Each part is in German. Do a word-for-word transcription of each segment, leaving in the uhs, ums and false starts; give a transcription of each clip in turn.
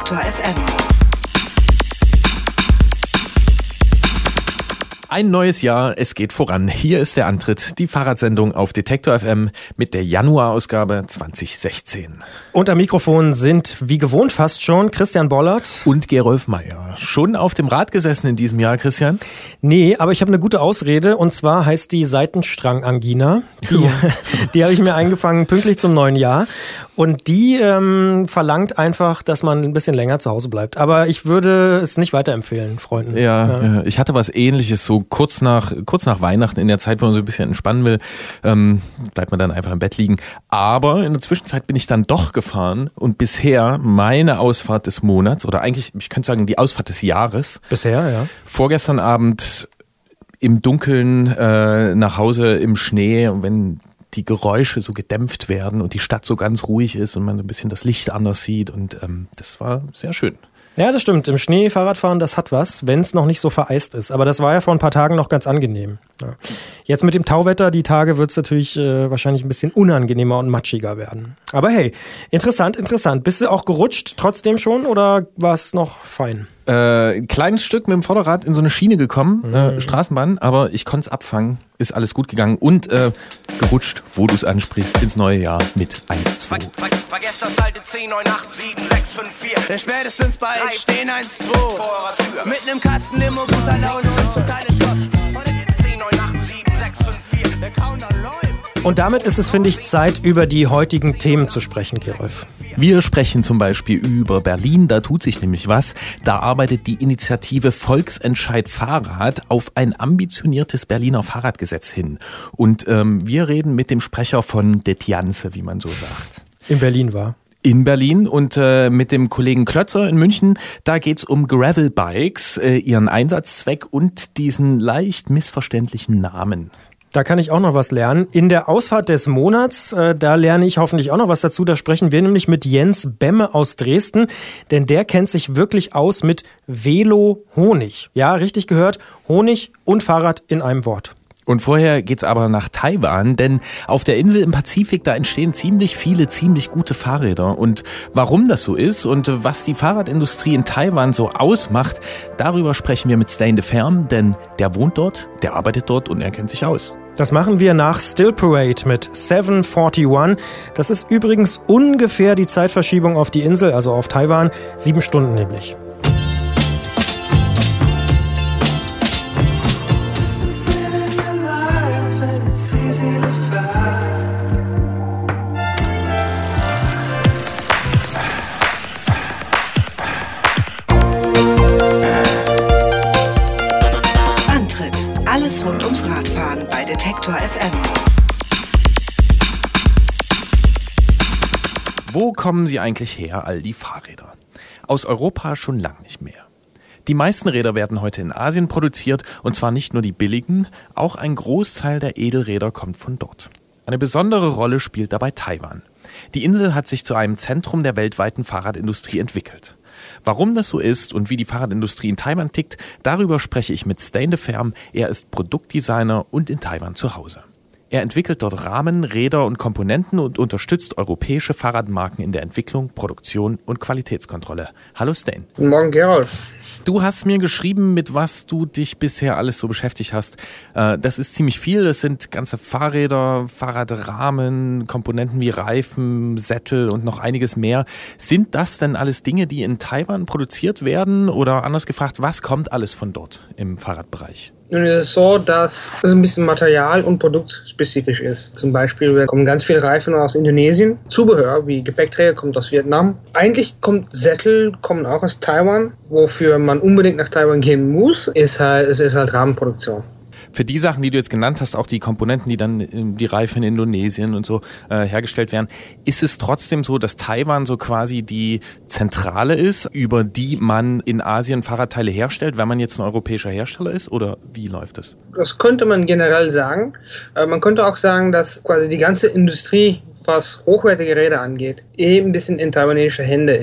Detektor F M. Ein neues Jahr, es geht voran. Hier ist der Antritt, die Fahrradsendung auf Detektor F M mit der Januarausgabe zwanzig sechzehn. Und am Mikrofon sind, wie gewohnt fast schon, Christian Bollert und Gerolf Meyer. Schon auf dem Rad gesessen in diesem Jahr, Christian? Nee, aber ich habe eine gute Ausrede, und zwar heißt die Seitenstrangangina. Die, die habe ich mir eingefangen pünktlich zum neuen Jahr. Und die ähm, verlangt einfach, dass man ein bisschen länger zu Hause bleibt. Aber ich würde es nicht weiterempfehlen, Freunden. Ja, ja. ich hatte was Ähnliches, so kurz nach kurz nach Weihnachten, in der Zeit, wo man so ein bisschen entspannen will, ähm, bleibt man dann einfach im Bett liegen. Aber in der Zwischenzeit bin ich dann doch gefahren und bisher meine Ausfahrt des Monats, oder eigentlich, ich könnte sagen, die Ausfahrt des Jahres. Bisher, ja. Vorgestern Abend im Dunkeln äh, nach Hause im Schnee, und wenn die Geräusche so gedämpft werden und die Stadt so ganz ruhig ist und man so ein bisschen das Licht anders sieht, und ähm, das war sehr schön. Ja, das stimmt. Im Schnee Fahrradfahren, das hat was, wenn es noch nicht so vereist ist. Aber das war ja vor ein paar Tagen noch ganz angenehm. Ja. Jetzt mit dem Tauwetter, die Tage, wird es natürlich äh, wahrscheinlich ein bisschen unangenehmer und matschiger werden. Aber hey, interessant, interessant. Bist du auch gerutscht trotzdem schon, oder war es noch fein? Äh, kleines Stück mit dem Vorderrad in so eine Schiene gekommen, mhm. äh, Straßenbahn, aber ich konnte es abfangen, ist alles gut gegangen und äh, gerutscht, wo du es ansprichst, ins neue Jahr mit eins zwei. Ver, ver, vergesst das alte zehn neun acht sieben sechs fünf vier. Denn spätestens bei euch stehen eins zwei vor eurer Tür. Mit nem Kasten Limo, guter Laune und zum Teil ist Schloss. zehn neun acht sieben sechs fünf vier. Der Countdown läuft. Und damit ist es, finde ich, Zeit, über die heutigen Themen zu sprechen, Gerolf. Wir sprechen zum Beispiel über Berlin, da tut sich nämlich was. Da arbeitet die Initiative Volksentscheid Fahrrad auf ein ambitioniertes Berliner Fahrradgesetz hin. Und ähm, wir reden mit dem Sprecher von Det Janse, wie man so sagt. In Berlin war. In Berlin und äh, mit dem Kollegen Klötzer in München, da geht's um Gravelbikes, äh, ihren Einsatzzweck und diesen leicht missverständlichen Namen. Da kann ich auch noch was lernen. In der Ausfahrt des Monats, äh, da lerne ich hoffentlich auch noch was dazu. Da sprechen wir nämlich mit Jens Bemme aus Dresden, denn der kennt sich wirklich aus mit Velo-Honig. Ja, richtig gehört, Honig und Fahrrad in einem Wort. Und vorher geht's aber nach Taiwan, denn auf der Insel im Pazifik, da entstehen ziemlich viele, ziemlich gute Fahrräder. Und warum das so ist und was die Fahrradindustrie in Taiwan so ausmacht, darüber sprechen wir mit Stijn de Ferm, denn der wohnt dort, der arbeitet dort und er kennt sich aus. Das machen wir nach Still Parade mit sieben einundvierzig. Das ist übrigens ungefähr die Zeitverschiebung auf die Insel, also auf Taiwan, sieben Stunden nämlich. Alles rund ums Radfahren bei Detektor F M. Wo kommen sie eigentlich her, all die Fahrräder? Aus Europa schon lang nicht mehr. Die meisten Räder werden heute in Asien produziert, und zwar nicht nur die billigen, auch ein Großteil der Edelräder kommt von dort. Eine besondere Rolle spielt dabei Taiwan. Die Insel hat sich zu einem Zentrum der weltweiten Fahrradindustrie entwickelt. Warum das so ist und wie die Fahrradindustrie in Taiwan tickt, darüber spreche ich mit Stijn de Ferm. Er ist Produktdesigner und in Taiwan zu Hause. Er entwickelt dort Rahmen, Räder und Komponenten und unterstützt europäische Fahrradmarken in der Entwicklung, Produktion und Qualitätskontrolle. Hallo Stijn. Guten Morgen, Gerolf. Du hast mir geschrieben, mit was du dich bisher alles so beschäftigt hast. Das ist ziemlich viel. Das sind ganze Fahrräder, Fahrradrahmen, Komponenten wie Reifen, Sättel und noch einiges mehr. Sind das denn alles Dinge, die in Taiwan produziert werden? Oder anders gefragt, was kommt alles von dort im Fahrradbereich? Nun ist es so, dass es ein bisschen material- und produktspezifisch ist. Zum Beispiel kommen ganz viele Reifen aus Indonesien. Zubehör wie Gepäckträger kommt aus Vietnam. Eigentlich kommt Sättel kommen auch aus Taiwan. Wofür man unbedingt nach Taiwan gehen muss, ist halt, es ist halt Rahmenproduktion. Für die Sachen, die du jetzt genannt hast, auch die Komponenten, die dann die Reifen in Indonesien und so äh, hergestellt werden, ist es trotzdem so, dass Taiwan so quasi die Zentrale ist, über die man in Asien Fahrradteile herstellt, wenn man jetzt ein europäischer Hersteller ist? Oder wie läuft das? Das könnte man generell sagen. Äh, man könnte auch sagen, dass quasi die ganze Industrie, was hochwertige Räder angeht, eh ein bisschen in taiwanesischer Hände ist.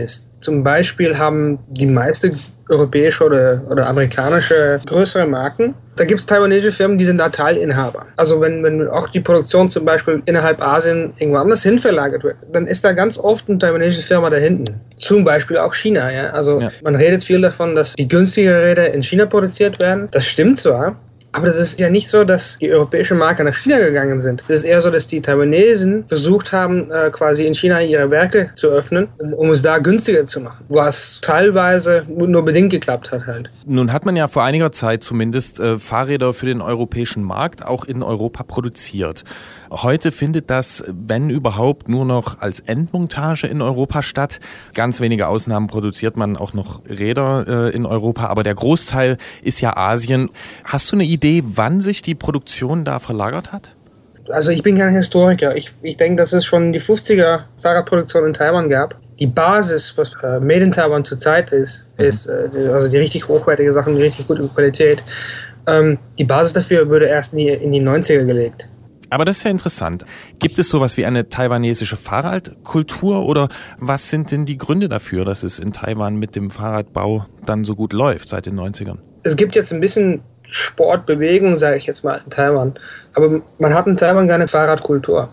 Zum Beispiel haben die meisten europäische oder, oder amerikanische größere Marken, da gibt es taiwanesische Firmen, die sind da Teilinhaber. Also wenn, wenn auch die Produktion zum Beispiel innerhalb Asien irgendwo anders hin verlagert wird, dann ist da ganz oft eine taiwanesische Firma da hinten. Zum Beispiel auch China. Ja? Also ja. Man redet viel davon, dass die günstigeren Räder in China produziert werden. Das stimmt zwar, aber das ist ja nicht so, dass die europäischen Marken nach China gegangen sind. Es ist eher so, dass die Taiwanesen versucht haben, quasi in China ihre Werke zu öffnen, um, um es da günstiger zu machen. Was teilweise nur bedingt geklappt hat halt. Nun hat man ja vor einiger Zeit zumindest äh, Fahrräder für den europäischen Markt auch in Europa produziert. Heute findet das, wenn überhaupt, nur noch als Endmontage in Europa statt. Ganz wenige Ausnahmen produziert man auch noch Räder äh, in Europa, aber der Großteil ist ja Asien. Hast du eine Idee, wann sich die Produktion da verlagert hat? Also ich bin kein Historiker. Ich, ich denke, dass es schon die fünfziger Fahrradproduktion in Taiwan gab. Die Basis, was äh, Made in Taiwan zurzeit ist, mhm. ist äh, also die richtig hochwertige Sachen, die richtig gute Qualität. Ähm, die Basis dafür wurde erst in die, in die neunziger gelegt. Aber das ist ja interessant. Gibt es sowas wie eine taiwanesische Fahrradkultur oder was sind denn die Gründe dafür, dass es in Taiwan mit dem Fahrradbau dann so gut läuft seit den neunzigern? Es gibt jetzt ein bisschen Sportbewegung, sage ich jetzt mal, in Taiwan. Aber man hat in Taiwan keine Fahrradkultur.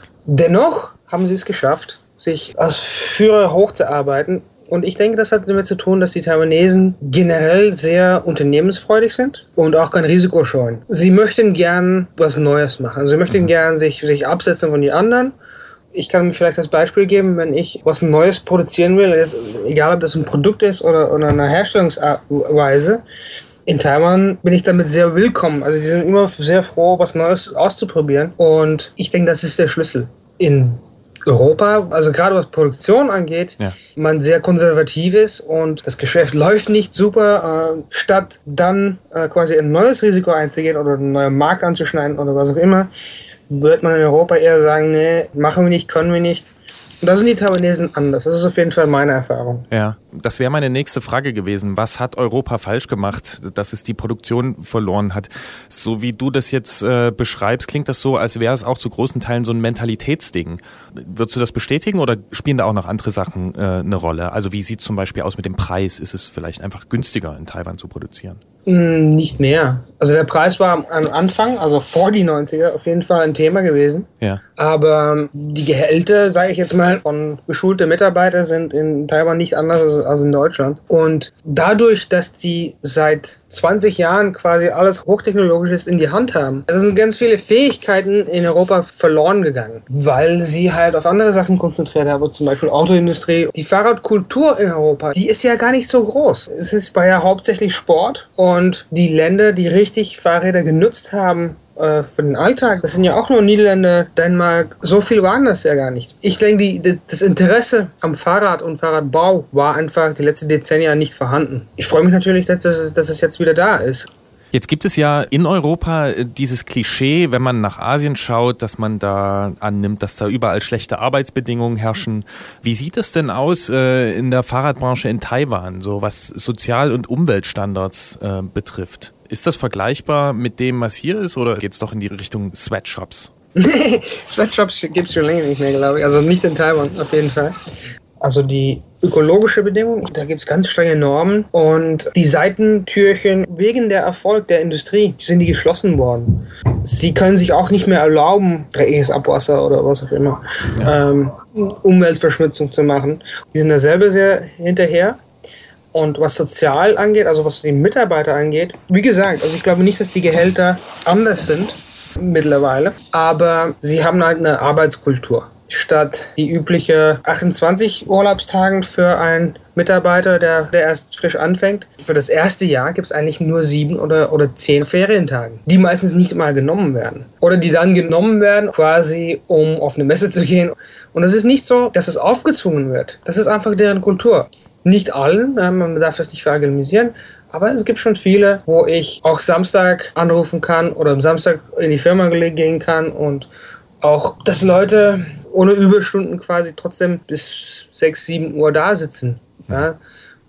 Dennoch haben sie es geschafft, sich als Führer hochzuarbeiten. Und ich denke, das hat damit zu tun, dass die Taiwanesen generell sehr unternehmensfreudig sind und auch kein Risiko scheuen. Sie möchten gern was Neues machen. Sie möchten mhm. gern sich, sich absetzen von den anderen. Ich kann mir vielleicht das Beispiel geben, wenn ich was Neues produzieren will, egal ob das ein Produkt ist oder, oder eine Herstellungsweise. In Taiwan bin ich damit sehr willkommen. Also die sind immer sehr froh, was Neues auszuprobieren. Und ich denke, das ist der Schlüssel. In Europa, also gerade was Produktion angeht, ja. man sehr konservativ ist und das Geschäft läuft nicht super. Äh, statt dann äh, quasi ein neues Risiko einzugehen oder einen neuen Markt anzuschneiden oder was auch immer, wird man in Europa eher sagen, nee, machen wir nicht, können wir nicht. Und da sind die Taiwanesen anders. Das ist auf jeden Fall meine Erfahrung. Ja, das wäre meine nächste Frage gewesen. Was hat Europa falsch gemacht, dass es die Produktion verloren hat? So wie du das jetzt äh, beschreibst, klingt das so, als wäre es auch zu großen Teilen so ein Mentalitätsding. Würdest du das bestätigen oder spielen da auch noch andere Sachen äh, eine Rolle? Also wie sieht es zum Beispiel aus mit dem Preis? Ist es vielleicht einfach günstiger in Taiwan zu produzieren? Nicht mehr. Also der Preis war am Anfang, also vor die neunziger, auf jeden Fall ein Thema gewesen. Ja. Aber die Gehälter, sage ich jetzt mal, von geschulten Mitarbeitern sind in Taiwan nicht anders als in Deutschland. Und dadurch, dass die seit zwanzig Jahren quasi alles Hochtechnologisches in die Hand haben, es sind ganz viele Fähigkeiten in Europa verloren gegangen, weil sie halt auf andere Sachen konzentriert haben, zum Beispiel Autoindustrie. Die Fahrradkultur in Europa, die ist ja gar nicht so groß. Es ist bei ja hauptsächlich Sport und die Länder, die richtig Fahrräder genutzt haben, für den Alltag, das sind ja auch nur Niederlande, Dänemark, so viel waren das ja gar nicht. Ich denke, die, das Interesse am Fahrrad und Fahrradbau war einfach die letzten Dezennien nicht vorhanden. Ich freue mich natürlich, dass, das, dass es jetzt wieder da ist. Jetzt gibt es ja in Europa dieses Klischee, wenn man nach Asien schaut, dass man da annimmt, dass da überall schlechte Arbeitsbedingungen herrschen. Wie sieht es denn aus äh, in der Fahrradbranche in Taiwan, so was Sozial- und Umweltstandards äh, betrifft? Ist das vergleichbar mit dem, was hier ist, oder geht es doch in die Richtung Sweatshops? Nee, Sweatshops gibt es schon länger nicht mehr, glaube ich. Also nicht in Taiwan, auf jeden Fall. Also die ökologische Bedingung, da gibt es ganz strenge Normen. Und die Seitentürchen, wegen der Erfolg der Industrie, sind die geschlossen worden. Sie können sich auch nicht mehr erlauben, dreckiges Abwasser oder was auch immer, ja. ähm, Umweltverschmutzung zu machen. Die sind da selber sehr hinterher. Und was sozial angeht, also was die Mitarbeiter angeht, wie gesagt, also ich glaube nicht, dass die Gehälter anders sind mittlerweile, aber sie haben halt eine Arbeitskultur. Statt die übliche achtundzwanzig Urlaubstagen für einen Mitarbeiter, der, der erst frisch anfängt, für das erste Jahr gibt es eigentlich nur sieben oder, oder zehn Ferientagen, die meistens nicht mal genommen werden. Oder die dann genommen werden, quasi um auf eine Messe zu gehen. Und es ist nicht so, dass es aufgezwungen wird. Das ist einfach deren Kultur. Nicht allen, man darf das nicht verallgemeinern, aber es gibt schon viele, wo ich auch Samstag anrufen kann oder am Samstag in die Firma gehen kann und auch, dass Leute ohne Überstunden quasi trotzdem bis sechs, sieben Uhr da sitzen. Ja?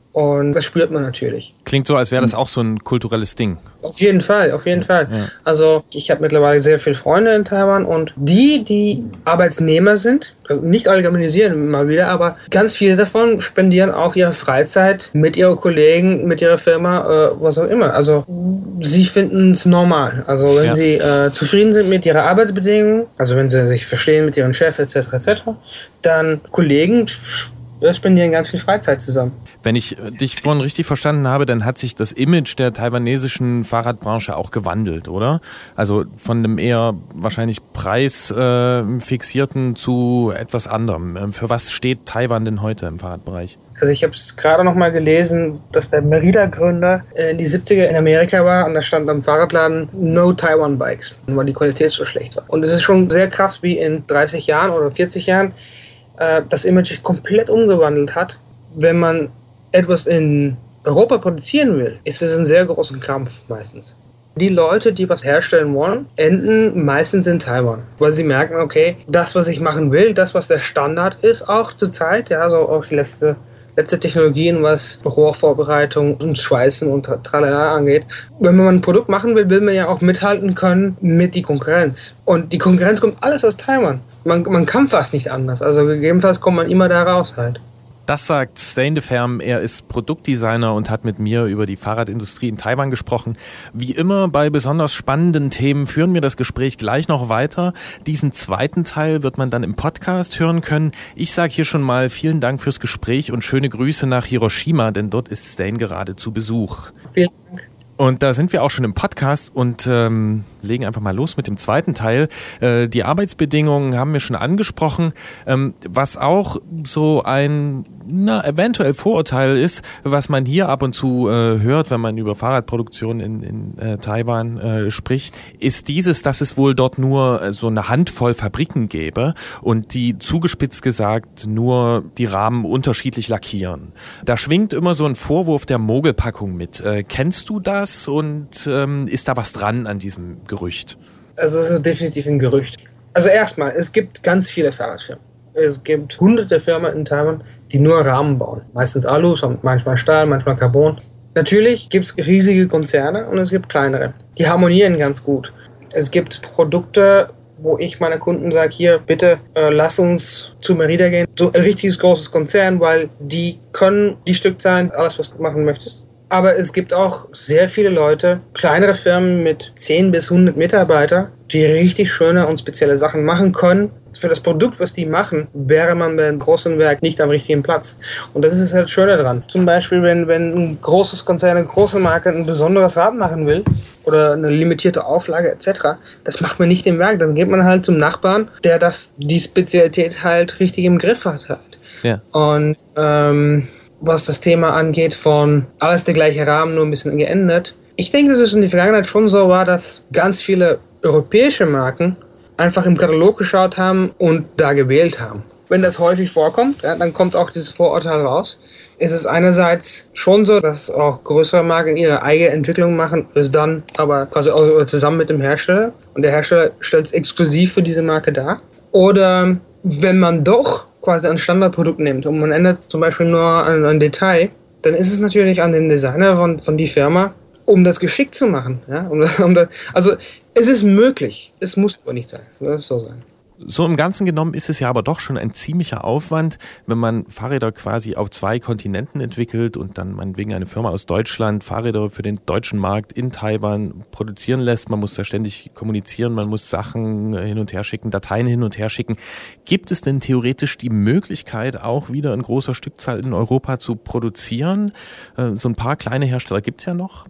Und das spürt man natürlich. Klingt so, als wäre das auch so ein kulturelles Ding. Auf jeden Fall, auf jeden Fall. Ja. Also ich habe mittlerweile sehr viele Freunde in Taiwan und die, die Arbeitsnehmer sind, also nicht allgemeinisieren mal wieder, aber ganz viele davon spendieren auch ihre Freizeit mit ihren Kollegen, mit ihrer Firma, äh, was auch immer. Also sie finden es normal. Also wenn Ja. sie äh, zufrieden sind mit ihrer Arbeitsbedingungen, also wenn sie sich verstehen mit ihrem Chef et cetera et cetera, dann Kollegen wir spendieren ganz viel Freizeit zusammen. Wenn ich dich vorhin richtig verstanden habe, dann hat sich das Image der taiwanesischen Fahrradbranche auch gewandelt, oder? Also von einem eher wahrscheinlich preisfixierten äh, zu etwas anderem. Für was steht Taiwan denn heute im Fahrradbereich? Also ich habe es gerade noch mal gelesen, dass der Merida-Gründer in die siebziger in Amerika war und da stand am Fahrradladen No Taiwan Bikes, weil die Qualität so schlecht war. Und es ist schon sehr krass, wie in dreißig Jahren oder vierzig Jahren äh, das Image sich komplett umgewandelt hat. Wenn man etwas in Europa produzieren will, ist es ein sehr großer Krampf meistens. Die Leute, die was herstellen wollen, enden meistens in Taiwan, weil sie merken, okay, das, was ich machen will, das, was der Standard ist, auch zur Zeit, ja, so auch die letzte, letzte Technologien, was Rohrvorbereitung und Schweißen und Tralala angeht. Wenn man ein Produkt machen will, will man ja auch mithalten können mit die Konkurrenz. Und die Konkurrenz kommt alles aus Taiwan. Man, man kann fast nicht anders. Also gegebenenfalls kommt man immer da raus halt. Das sagt Stijn de Ferm. Er ist Produktdesigner und hat mit mir über die Fahrradindustrie in Taiwan gesprochen. Wie immer bei besonders spannenden Themen führen wir das Gespräch gleich noch weiter. Diesen zweiten Teil wird man dann im Podcast hören können. Ich sage hier schon mal vielen Dank fürs Gespräch und schöne Grüße nach Hiroshima, denn dort ist Stijn gerade zu Besuch. Vielen Dank. Und da sind wir auch schon im Podcast und ähm, legen einfach mal los mit dem zweiten Teil. Äh, die Arbeitsbedingungen haben wir schon angesprochen. Ähm, was auch so ein na, eventuell Vorurteil ist, was man hier ab und zu äh, hört, wenn man über Fahrradproduktion in, in äh, Taiwan äh, spricht, ist dieses, dass es wohl dort nur äh, so eine Handvoll Fabriken gäbe und die zugespitzt gesagt nur die Rahmen unterschiedlich lackieren. Da schwingt immer so ein Vorwurf der Mogelpackung mit. Äh, kennst du das und ähm, ist da was dran an diesem Gerücht? Also es ist definitiv ein Gerücht. Also erstmal, es gibt ganz viele Fahrradfirmen. Es gibt hunderte Firmen in Taiwan, die nur Rahmen bauen. Meistens Alu, manchmal Stahl, manchmal Carbon. Natürlich gibt es riesige Konzerne und es gibt kleinere. Die harmonieren ganz gut. Es gibt Produkte, wo ich meinen Kunden sage, hier, bitte äh, lass uns zu Merida gehen. So ein richtiges großes Konzern, weil die können die Stückzahlen, alles was du machen möchtest. Aber es gibt auch sehr viele Leute, kleinere Firmen mit zehn bis hundert Mitarbeitern, die richtig schöne und spezielle Sachen machen können. Für das Produkt, was die machen, wäre man bei einem großen Werk nicht am richtigen Platz. Und das ist halt das Schöne dran. Zum Beispiel, wenn, wenn ein großes Konzern, eine große Marke ein besonderes Rad machen will oder eine limitierte Auflage et cetera, das macht man nicht im Werk. Dann geht man halt zum Nachbarn, der das, die Spezialität halt richtig im Griff hat. Halt. Ja. Und ähm, was das Thema angeht von alles der gleiche Rahmen, nur ein bisschen geändert. Ich denke, dass es in der Vergangenheit schon so war, dass ganz viele europäische Marken einfach im Katalog geschaut haben und da gewählt haben. Wenn das häufig vorkommt, ja, dann kommt auch dieses Vorurteil raus. Es ist einerseits schon so, dass auch größere Marken ihre eigene Entwicklung machen, ist dann aber quasi auch zusammen mit dem Hersteller und der Hersteller stellt es exklusiv für diese Marke dar. Oder wenn man doch quasi ein Standardprodukt nimmt und man ändert zum Beispiel nur ein, ein Detail, dann ist es natürlich an den Designer von, von die Firma, um das geschickt zu machen. Ja? Um das, um das, also es ist möglich, es muss aber nicht sein, das so sein. So im Ganzen genommen ist es ja aber doch schon ein ziemlicher Aufwand, wenn man Fahrräder quasi auf zwei Kontinenten entwickelt und dann meinetwegen eine Firma aus Deutschland Fahrräder für den deutschen Markt in Taiwan produzieren lässt. Man muss da ständig kommunizieren, man muss Sachen hin und her schicken, Dateien hin und her schicken. Gibt es denn theoretisch die Möglichkeit, auch wieder in großer Stückzahl in Europa zu produzieren? So ein paar kleine Hersteller gibt es ja noch.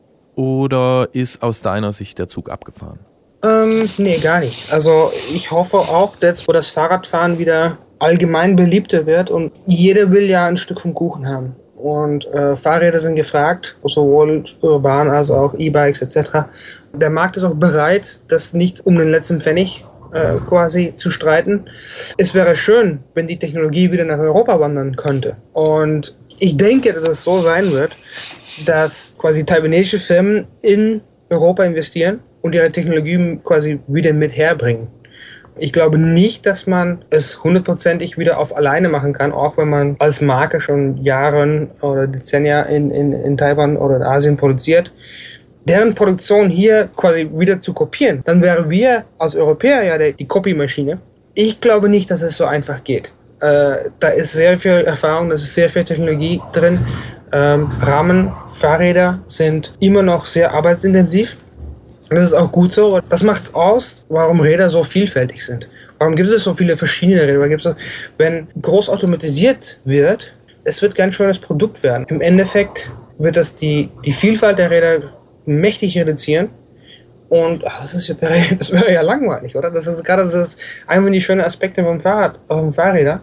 Oder ist aus deiner Sicht der Zug abgefahren? Ähm, nee, gar nicht. Also ich hoffe auch, jetzt wo das Fahrradfahren wieder allgemein beliebter wird und jeder will ja ein Stück vom Kuchen haben. Und äh, Fahrräder sind gefragt, sowohl urban als auch E-Bikes et cetera. Der Markt ist auch bereit, das nicht um den letzten Pfennig äh, quasi zu streiten. Es wäre schön, wenn die Technologie wieder nach Europa wandern könnte. Und ich denke, dass es so sein wird, dass quasi taiwanesische Firmen in Europa investieren und ihre Technologie quasi wieder mit herbringen. Ich glaube nicht, dass man es hundertprozentig wieder auf alleine machen kann, auch wenn man als Marke schon Jahre oder Dezennia in, in, in Taiwan oder in Asien produziert. Deren Produktion hier quasi wieder zu kopieren, dann wären wir als Europäer ja die, die Copy-Maschine. Ich glaube nicht, dass es so einfach geht. Äh, da ist sehr viel Erfahrung, da ist sehr viel Technologie drin. Ähm, Rahmen, Fahrräder sind immer noch sehr arbeitsintensiv. Das ist auch gut so. Das macht es aus, warum Räder so vielfältig sind. Warum gibt es so viele verschiedene Räder? Warum gibt's so, wenn groß automatisiert wird, es wird ganz schönes Produkt werden. Im Endeffekt wird das die, die Vielfalt der Räder mächtig reduzieren. Und ach, das, ist ja, das wäre ja langweilig, oder? Das ist gerade das ist einer der schönen Aspekte vom Fahrrad, vom Fahrräder.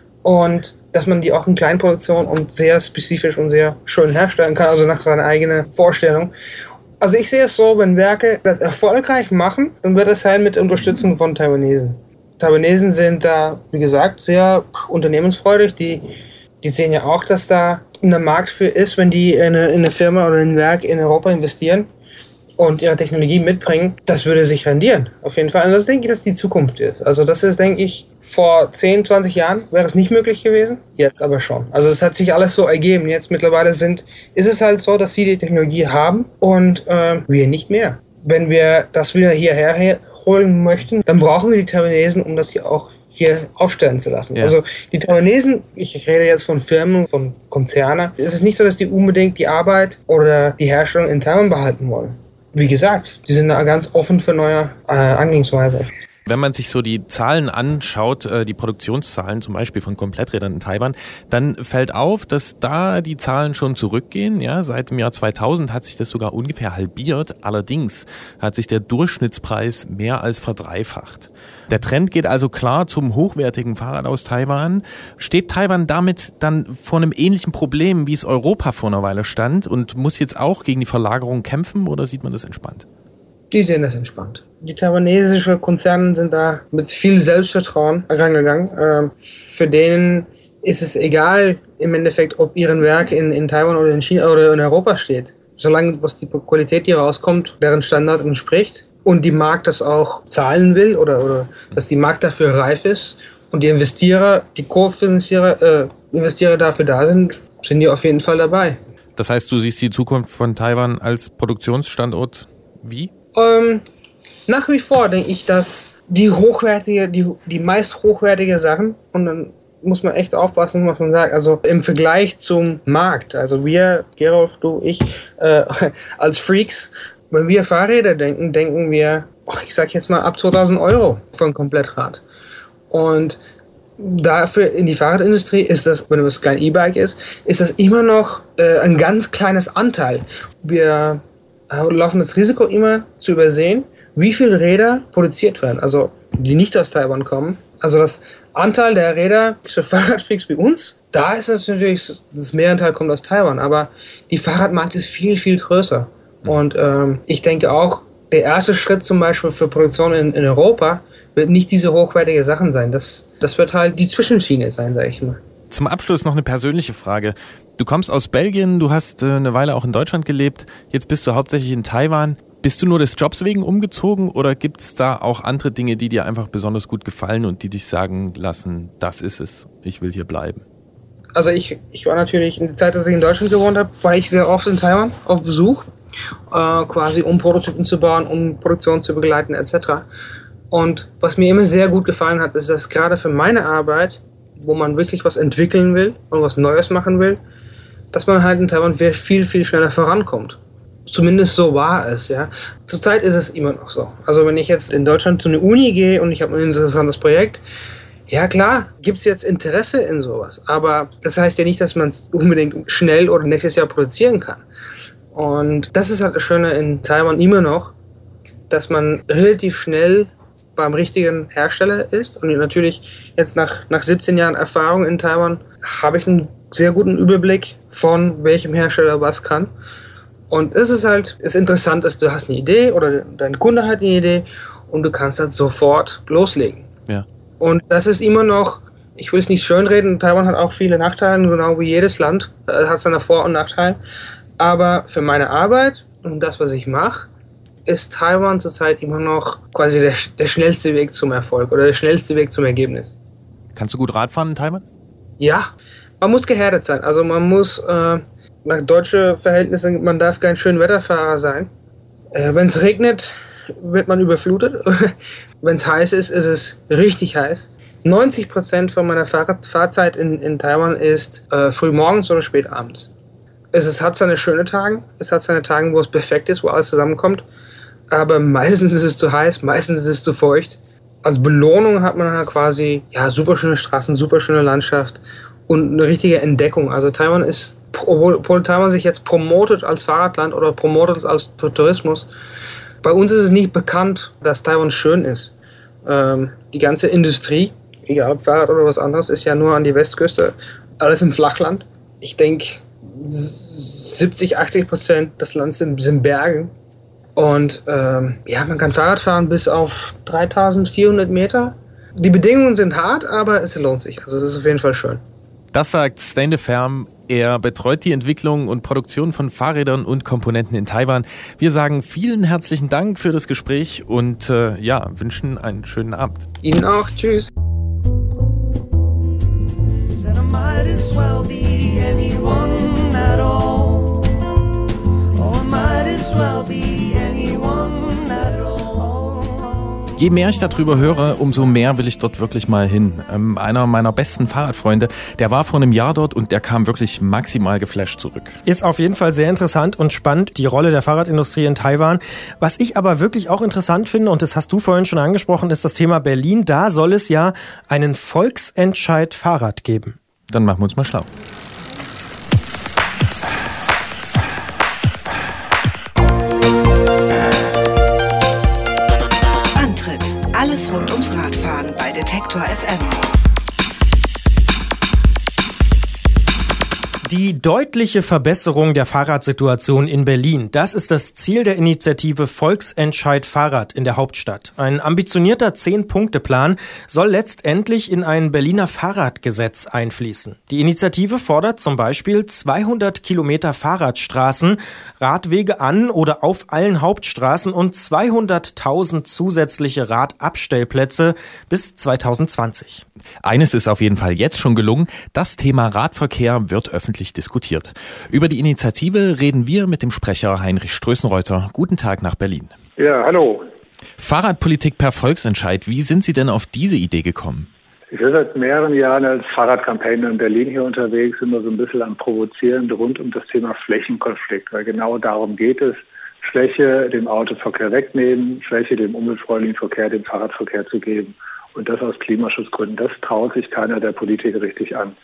Und dass man die auch in Kleinproduktion und sehr spezifisch und sehr schön herstellen kann, also nach seiner eigenen Vorstellung. Also ich sehe es so, wenn Werke das erfolgreich machen, dann wird es sein mit Unterstützung von Taiwanesen. Taiwanesen sind da, wie gesagt, sehr unternehmensfreudig. Die, die sehen ja auch, dass da ein Markt für ist, wenn die in eine, in eine Firma oder in ein Werk in Europa investieren und ihre Technologie mitbringen. Das würde sich rendieren, auf jeden Fall. Und das denke ich, dass die Zukunft ist. Also das ist, denke ich, vor zehn, zwanzig Jahren wäre es nicht möglich gewesen, jetzt aber schon. Also es hat sich alles so ergeben. Jetzt mittlerweile sind, ist es halt so, dass sie die Technologie haben und äh, wir nicht mehr. Wenn wir das wieder hierher holen möchten, dann brauchen wir die Taiwanesen, um das hier auch hier aufstellen zu lassen. Ja. Also die Taiwanesen, ich rede jetzt von Firmen, von Konzernen, es ist nicht so, dass die unbedingt die Arbeit oder die Herstellung in Taiwan behalten wollen. Wie gesagt, die sind da ganz offen für neue äh, Angehensweise. Wenn man sich so die Zahlen anschaut, die Produktionszahlen zum Beispiel von Kompletträdern in Taiwan, dann fällt auf, dass da die Zahlen schon zurückgehen. Ja, seit dem Jahr zweitausend hat sich das sogar ungefähr halbiert. Allerdings hat sich der Durchschnittspreis mehr als verdreifacht. Der Trend geht also klar zum hochwertigen Fahrrad aus Taiwan. Steht Taiwan damit dann vor einem ähnlichen Problem, wie es Europa vor einer Weile stand und muss jetzt auch gegen die Verlagerung kämpfen oder sieht man das entspannt? Die sehen das entspannt. Die taiwanesischen Konzerne sind da mit viel Selbstvertrauen rangegangen. Ähm, für denen ist es egal im Endeffekt, ob ihr Werk in, in Taiwan oder in China oder in Europa steht. Solange was die Qualität, die rauskommt, deren Standard entspricht und die Markt das auch zahlen will oder, oder dass die Markt dafür reif ist und die Investierer, die Co-Finanzierer, äh, Investierer dafür da sind, sind die auf jeden Fall dabei. Das heißt, du siehst die Zukunft von Taiwan als Produktionsstandort wie? Ähm, nach wie vor denke ich, dass die hochwertige, die, die meist hochwertige Sachen, und dann muss man echt aufpassen, was man sagt, also im Vergleich zum Markt, also wir, Gerolf, du, ich, äh, als Freaks, wenn wir Fahrräder denken, denken wir, oh, ich sag jetzt mal ab zweitausend Euro für ein Komplettrad. Und dafür in die Fahrradindustrie ist das, wenn es kein E-Bike ist, ist das immer noch äh, ein ganz kleines Anteil. Wir laufen das Risiko immer zu übersehen, wie viele Räder produziert werden, also die nicht aus Taiwan kommen. Also das Anteil der Räder für Fahrradfreaks wie uns, da ist es natürlich, das Mehranteil kommt aus Taiwan, aber die Fahrradmarkt ist viel, viel größer. Und ähm, ich denke auch, der erste Schritt zum Beispiel für Produktion in, in Europa wird nicht diese hochwertige Sachen sein. Das, das wird halt die Zwischenschiene sein, sage ich mal. Zum Abschluss noch eine persönliche Frage. Du kommst aus Belgien, du hast äh, eine Weile auch in Deutschland gelebt, jetzt bist du hauptsächlich in Taiwan. Bist du nur des Jobs wegen umgezogen oder gibt es da auch andere Dinge, die dir einfach besonders gut gefallen und die dich sagen lassen, das ist es, ich will hier bleiben? Also ich, ich war natürlich in der Zeit, als ich in Deutschland gewohnt habe, war ich sehr oft in Taiwan auf Besuch, äh, quasi um Prototypen zu bauen, um Produktion zu begleiten et cetera. Und was mir immer sehr gut gefallen hat, ist, dass gerade für meine Arbeit, wo man wirklich was entwickeln will und was Neues machen will, dass man halt in Taiwan viel, viel schneller vorankommt. Zumindest so war es, ja. Zurzeit ist es immer noch so. Also wenn ich jetzt in Deutschland zu einer Uni gehe und ich habe ein interessantes Projekt, ja klar, gibt es jetzt Interesse in sowas. Aber das heißt ja nicht, dass man es unbedingt schnell oder nächstes Jahr produzieren kann. Und das ist halt das Schöne in Taiwan immer noch, dass man relativ schnell beim richtigen Hersteller ist. Und natürlich jetzt nach, nach siebzehn Jahren Erfahrung in Taiwan habe ich einen sehr guten Überblick von welchem Hersteller was kann. Und es ist halt, es interessant ist, du hast eine Idee oder dein Kunde hat eine Idee und du kannst halt sofort loslegen. Ja. Und das ist immer noch, ich will es nicht schönreden, Taiwan hat auch viele Nachteile, genau wie jedes Land, hat seine Vor- und Nachteile. Aber für meine Arbeit und das, was ich mache, ist Taiwan zurzeit immer noch quasi der, der schnellste Weg zum Erfolg oder der schnellste Weg zum Ergebnis. Kannst du gut Radfahren in Taiwan? Ja, man muss gehärtet sein. Also man muss äh, nach deutschen Verhältnissen, man darf kein Schönwetterfahrer sein. Äh, wenn es regnet, wird man überflutet. Wenn es heiß ist, ist es richtig heiß. neunzig Prozent von meiner Fahrrad- Fahrzeit in, in Taiwan ist äh, früh morgens oder spät abends. Es, es hat seine schönen Tage, es hat seine Tage, wo es perfekt ist, wo alles zusammenkommt. Aber meistens ist es zu heiß, meistens ist es zu feucht. Als Belohnung hat man halt quasi ja, super schöne Straßen, super schöne Landschaft und eine richtige Entdeckung. Also Taiwan ist, obwohl, obwohl Taiwan sich jetzt promotet als Fahrradland oder promotet als für Tourismus, bei uns ist es nicht bekannt, dass Taiwan schön ist. Ähm, die ganze Industrie, egal ob Fahrrad oder was anderes, ist ja nur an die Westküste, alles im Flachland. Ich denke, siebzig, achtzig Prozent des Landes sind, sind Berge. Und ähm, ja, man kann Fahrrad fahren bis auf dreitausendvierhundert Meter. Die Bedingungen sind hart, aber es lohnt sich. Also es ist auf jeden Fall schön. Das sagt Stijn de Ferm. Er betreut die Entwicklung und Produktion von Fahrrädern und Komponenten in Taiwan. Wir sagen vielen herzlichen Dank für das Gespräch und äh, ja, wünschen einen schönen Abend. Ihnen auch. Tschüss. Je mehr ich darüber höre, umso mehr will ich dort wirklich mal hin. Ähm, einer meiner besten Fahrradfreunde, der war vor einem Jahr dort und der kam wirklich maximal geflasht zurück. Ist auf jeden Fall sehr interessant und spannend, die Rolle der Fahrradindustrie in Taiwan. Was ich aber wirklich auch interessant finde, und das hast du vorhin schon angesprochen, ist das Thema Berlin. Da soll es ja einen Volksentscheid Fahrrad geben. Dann machen wir uns mal schlau. Alles rund ums Radfahren bei Detektor F M. Die deutliche Verbesserung der Fahrradsituation in Berlin, das ist das Ziel der Initiative Volksentscheid Fahrrad in der Hauptstadt. Ein ambitionierter Zehn-Punkte-Plan soll letztendlich in ein Berliner Fahrradgesetz einfließen. Die Initiative fordert zum Beispiel zweihundert Kilometer Fahrradstraßen, Radwege an oder auf allen Hauptstraßen und zweihunderttausend zusätzliche Radabstellplätze bis zweitausendzwanzig. Eines ist auf jeden Fall jetzt schon gelungen, das Thema Radverkehr wird öffentlich diskutiert. Über die Initiative reden wir mit dem Sprecher Heinrich Strößenreuter. Guten Tag nach Berlin. Ja, hallo. Fahrradpolitik per Volksentscheid. Wie sind Sie denn auf diese Idee gekommen? Ich bin seit mehreren Jahren als Fahrradcampaigner in Berlin hier unterwegs, immer so ein bisschen am Provozieren rund um das Thema Flächenkonflikt, weil genau darum geht es. Fläche dem Autoverkehr wegnehmen, Fläche dem umweltfreundlichen Verkehr, dem Fahrradverkehr zu geben. Und das aus Klimaschutzgründen. Das traut sich keiner der Politiker richtig an.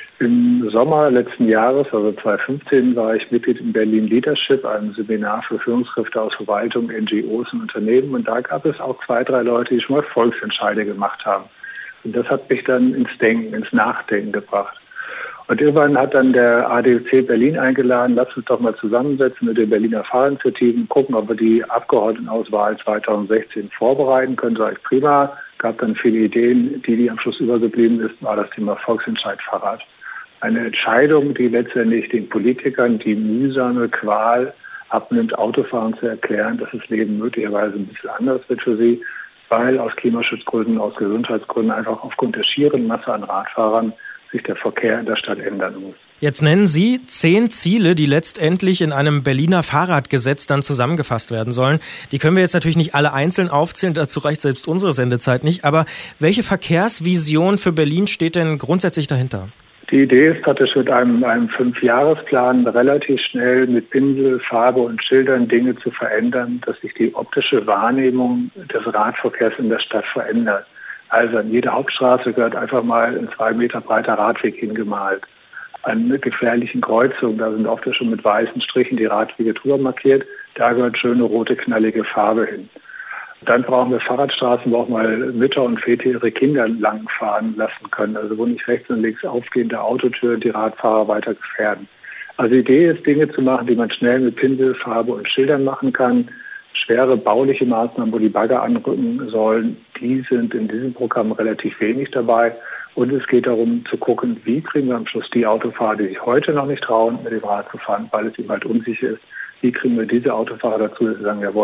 Im Sommer letzten Jahres, also zweitausendfünfzehn, war ich Mitglied im Berlin Leadership, einem Seminar für Führungskräfte aus Verwaltung, N G Os und Unternehmen. Und da gab es auch zwei, drei Leute, die schon mal Volksentscheide gemacht haben. Und das hat mich dann ins Denken, ins Nachdenken gebracht. Und irgendwann hat dann der A D C Berlin eingeladen, lasst uns doch mal zusammensetzen mit den Berliner Fahrinitiativen, gucken, ob wir die Abgeordnetenauswahl zweitausendsechzehn vorbereiten können. Sag ich, prima, gab dann viele Ideen. Die, die am Schluss übergeblieben ist, war das Thema Volksentscheid Fahrrad. Eine Entscheidung, die letztendlich den Politikern die mühsame Qual abnimmt, Autofahren zu erklären, dass das Leben möglicherweise ein bisschen anders wird für sie, weil aus Klimaschutzgründen, aus Gesundheitsgründen, einfach aufgrund der schieren Masse an Radfahrern sich der Verkehr in der Stadt ändern muss. Jetzt nennen Sie zehn Ziele, die letztendlich in einem Berliner Fahrradgesetz dann zusammengefasst werden sollen. Die können wir jetzt natürlich nicht alle einzeln aufzählen, dazu reicht selbst unsere Sendezeit nicht. Aber welche Verkehrsvision für Berlin steht denn grundsätzlich dahinter? Die Idee ist praktisch mit einem, einem Fünfjahresplan relativ schnell mit Pinsel, Farbe und Schildern Dinge zu verändern, dass sich die optische Wahrnehmung des Radverkehrs in der Stadt verändert. Also an jede Hauptstraße gehört einfach mal ein zwei Meter breiter Radweg hingemalt. An gefährlichen Kreuzungen, da sind oft schon mit weißen Strichen die Radwege drüber markiert, da gehört schöne rote, knallige Farbe hin. Dann brauchen wir Fahrradstraßen, wo auch mal Mütter und Väter ihre Kinder langfahren lassen können, also wo nicht rechts und links aufgehende Autotüren die Radfahrer weiter gefährden. Also die Idee ist, Dinge zu machen, die man schnell mit Pinsel, Farbe und Schildern machen kann. Schwere bauliche Maßnahmen, wo die Bagger anrücken sollen, die sind in diesem Programm relativ wenig dabei. Und es geht darum zu gucken, wie kriegen wir am Schluss die Autofahrer, die sich heute noch nicht trauen, mit dem Rad zu fahren, weil es eben halt unsicher ist. Wie kriegen wir diese Autofahrer dazu, dass sie sagen, jawohl,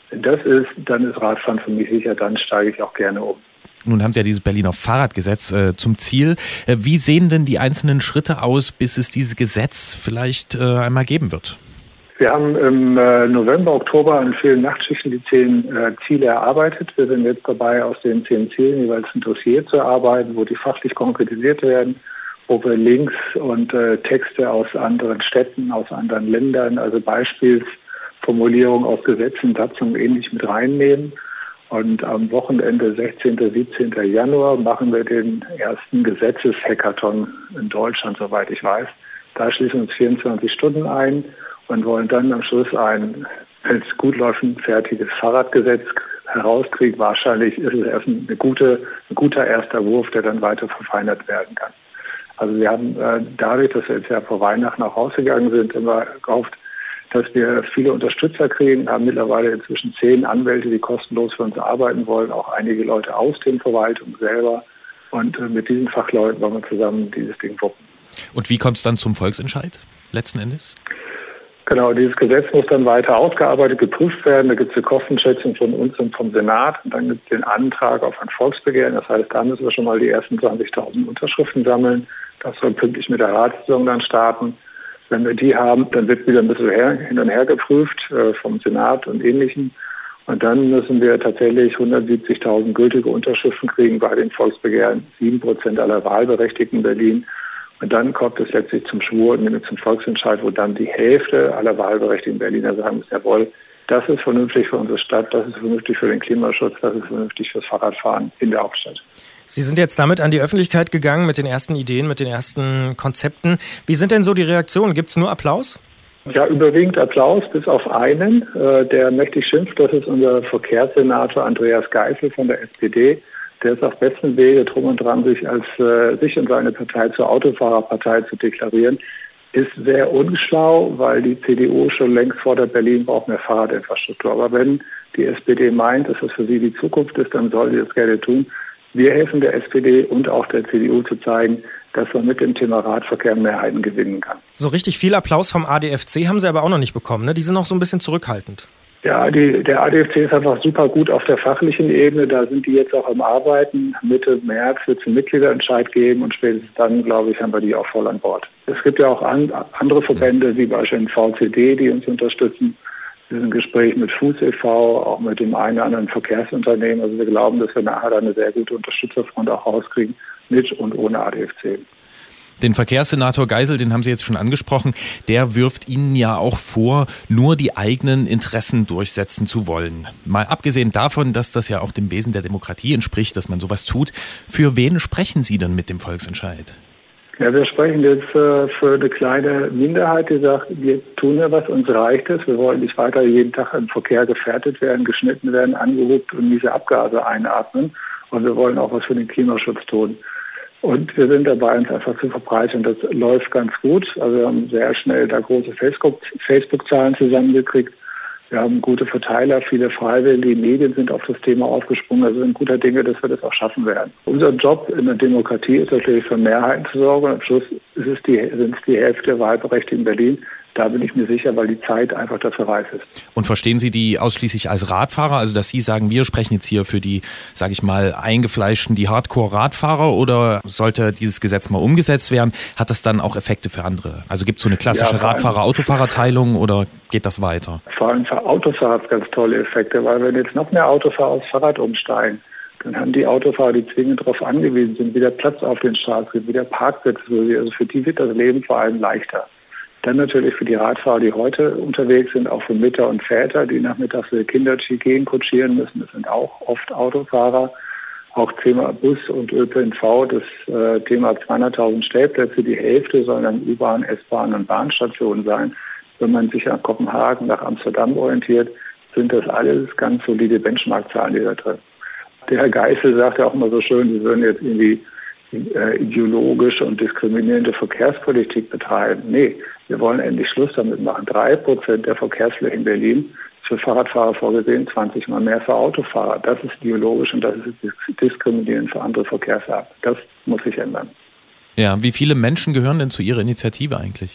Wenn das ist, dann ist Radfahren für mich sicher, dann steige ich auch gerne um. Nun haben Sie ja dieses Berliner Fahrradgesetz äh, zum Ziel. Äh, wie sehen denn die einzelnen Schritte aus, bis es dieses Gesetz vielleicht äh, einmal geben wird? Wir haben im äh, November, Oktober an vielen Nachtschichten die zehn äh, Ziele erarbeitet. Wir sind jetzt dabei, aus den zehn Zielen jeweils ein Dossier zu erarbeiten, wo die fachlich konkretisiert werden, wo wir Links und äh, Texte aus anderen Städten, aus anderen Ländern, also Beispielsformulierungen aus Gesetzen, Satzungen ähnlich mit reinnehmen. Und am Wochenende sechzehnten, siebzehnten Januar machen wir den ersten Gesetzeshackathon in Deutschland, soweit ich weiß. Da schließen wir uns vierundzwanzig Stunden ein und wollen dann am Schluss ein, wenn es gut läuft, ein fertiges Fahrradgesetz herauskriegen. Wahrscheinlich ist es erst eine gute, ein guter erster Wurf, der dann weiter verfeinert werden kann. Also wir haben äh, dadurch, dass wir jetzt ja vor Weihnachten auch rausgegangen sind, immer gehofft, dass wir viele Unterstützer kriegen, haben mittlerweile inzwischen zehn Anwälte, die kostenlos für uns arbeiten wollen, auch einige Leute aus den Verwaltungen selber. Und äh, mit diesen Fachleuten wollen wir zusammen dieses Ding wuppen. Und wie kommt es dann zum Volksentscheid letzten Endes? Genau, dieses Gesetz muss dann weiter ausgearbeitet, geprüft werden. Da gibt es eine Kostenschätzung von uns und vom Senat. Und dann gibt es den Antrag auf ein Volksbegehren. Das heißt, da müssen wir schon mal die ersten zwanzigtausend Unterschriften sammeln. Das soll pünktlich mit der Ratssitzung dann starten. Wenn wir die haben, dann wird wieder ein bisschen her, hin und her geprüft äh, vom Senat und Ähnlichem. Und dann müssen wir tatsächlich hundertsiebzigtausend gültige Unterschriften kriegen bei den Volksbegehren, sieben Prozent aller Wahlberechtigten in Berlin. Und dann kommt es letztlich zum Schwur, nämlich zum Volksentscheid, wo dann die Hälfte aller Wahlberechtigten Berliner sagen, jawohl, das ist vernünftig für unsere Stadt, das ist vernünftig für den Klimaschutz, das ist vernünftig fürs Fahrradfahren in der Hauptstadt. Sie sind jetzt damit an die Öffentlichkeit gegangen mit den ersten Ideen, mit den ersten Konzepten. Wie sind denn so die Reaktionen? Gibt es nur Applaus? Ja, überwiegend Applaus, bis auf einen, äh, der mächtig schimpft. Das ist unser Verkehrssenator Andreas Geisel von der S P D. Der ist auf besten Wege drum und dran, sich als äh, sich und seine Partei zur Autofahrerpartei zu deklarieren. Ist sehr unschlau, weil die C D U schon längst fordert, Berlin braucht mehr Fahrradinfrastruktur. Aber wenn die S P D meint, dass das für sie die Zukunft ist, dann soll sie das gerne tun. Wir helfen der S P D und auch der C D U zu zeigen, dass man mit dem Thema Radverkehr Mehrheiten gewinnen kann. So richtig viel Applaus vom A D F C haben Sie aber auch noch nicht bekommen, ne? Die sind noch so ein bisschen zurückhaltend. Ja, die, der A D F C ist einfach super gut auf der fachlichen Ebene. Da sind die jetzt auch am Arbeiten. Mitte März wird es einen Mitgliederentscheid geben und spätestens dann, glaube ich, haben wir die auch voll an Bord. Es gibt ja auch an, andere Verbände, wie beispielsweise V C D, die uns unterstützen. Wir sind im Gespräch mit Fuß e V, auch mit dem einen oder anderen Verkehrsunternehmen. Also wir glauben, dass wir nachher eine sehr gute Unterstützerfront auch rauskriegen, mit und ohne A D F C. Den Verkehrssenator Geisel, den haben Sie jetzt schon angesprochen, der wirft Ihnen ja auch vor, nur die eigenen Interessen durchsetzen zu wollen. Mal abgesehen davon, dass das ja auch dem Wesen der Demokratie entspricht, dass man sowas tut, für wen sprechen Sie denn mit dem Volksentscheid? Ja, wir sprechen jetzt äh, für eine kleine Minderheit, die sagt, wir tun ja was, uns reicht es, wir wollen nicht weiter jeden Tag im Verkehr gefährdet werden, geschnitten werden, angehupt und diese Abgase einatmen und wir wollen auch was für den Klimaschutz tun. Und wir sind dabei, uns einfach zu verbreiten. Das läuft ganz gut. Also wir haben sehr schnell da große Facebook, Facebook-Zahlen zusammengekriegt. Wir haben gute Verteiler, viele Freiwillige, die Medien sind auf das Thema aufgesprungen. Also sind guter Dinge, dass wir das auch schaffen werden. Unser Job in der Demokratie ist natürlich für Mehrheiten zu sorgen. Und am Schluss ist es die, sind es die Hälfte der Wahlberechtigten in Berlin. Da bin ich mir sicher, weil die Zeit einfach dafür reif ist. Und verstehen Sie die ausschließlich als Radfahrer? Also dass Sie sagen, wir sprechen jetzt hier für die, sage ich mal, eingefleischten, die Hardcore-Radfahrer? Oder sollte dieses Gesetz mal umgesetzt werden, hat das dann auch Effekte für andere? Also gibt es so eine klassische ja, Radfahrer-Autofahrer-Teilung oder geht das weiter? Vor allem für Autofahrer hat es ganz tolle Effekte, weil wenn jetzt noch mehr Autofahrer aufs Fahrrad umsteigen, dann haben die Autofahrer, die zwingend darauf angewiesen sind, wieder Platz auf den Straßen, wieder Parkplätze. Also für die wird das Leben vor allem leichter. Dann natürlich für die Radfahrer, die heute unterwegs sind, auch für Mütter und Väter, die nachmittags ihre Kinder Kinder kutschieren müssen. Das sind auch oft Autofahrer. Auch Thema Bus und Ö P N V, das äh, Thema zweihunderttausend Stellplätze, die Hälfte sollen dann U-Bahn, S-Bahn und Bahnstationen sein. Wenn man sich an Kopenhagen, nach Amsterdam orientiert, sind das alles ganz solide Benchmark-Zahlen, die da drin. Der Herr Geisel sagt ja auch immer so schön, sie würden jetzt irgendwie äh, ideologische und diskriminierende Verkehrspolitik betreiben. Nee, wir wollen endlich Schluss damit machen. Drei Prozent der Verkehrsfläche in Berlin ist für Fahrradfahrer vorgesehen, zwanzig Mal mehr für Autofahrer. Das ist ideologisch und das ist diskriminierend für andere Verkehrsarten. Das muss sich ändern. Ja, wie viele Menschen gehören denn zu Ihrer Initiative eigentlich?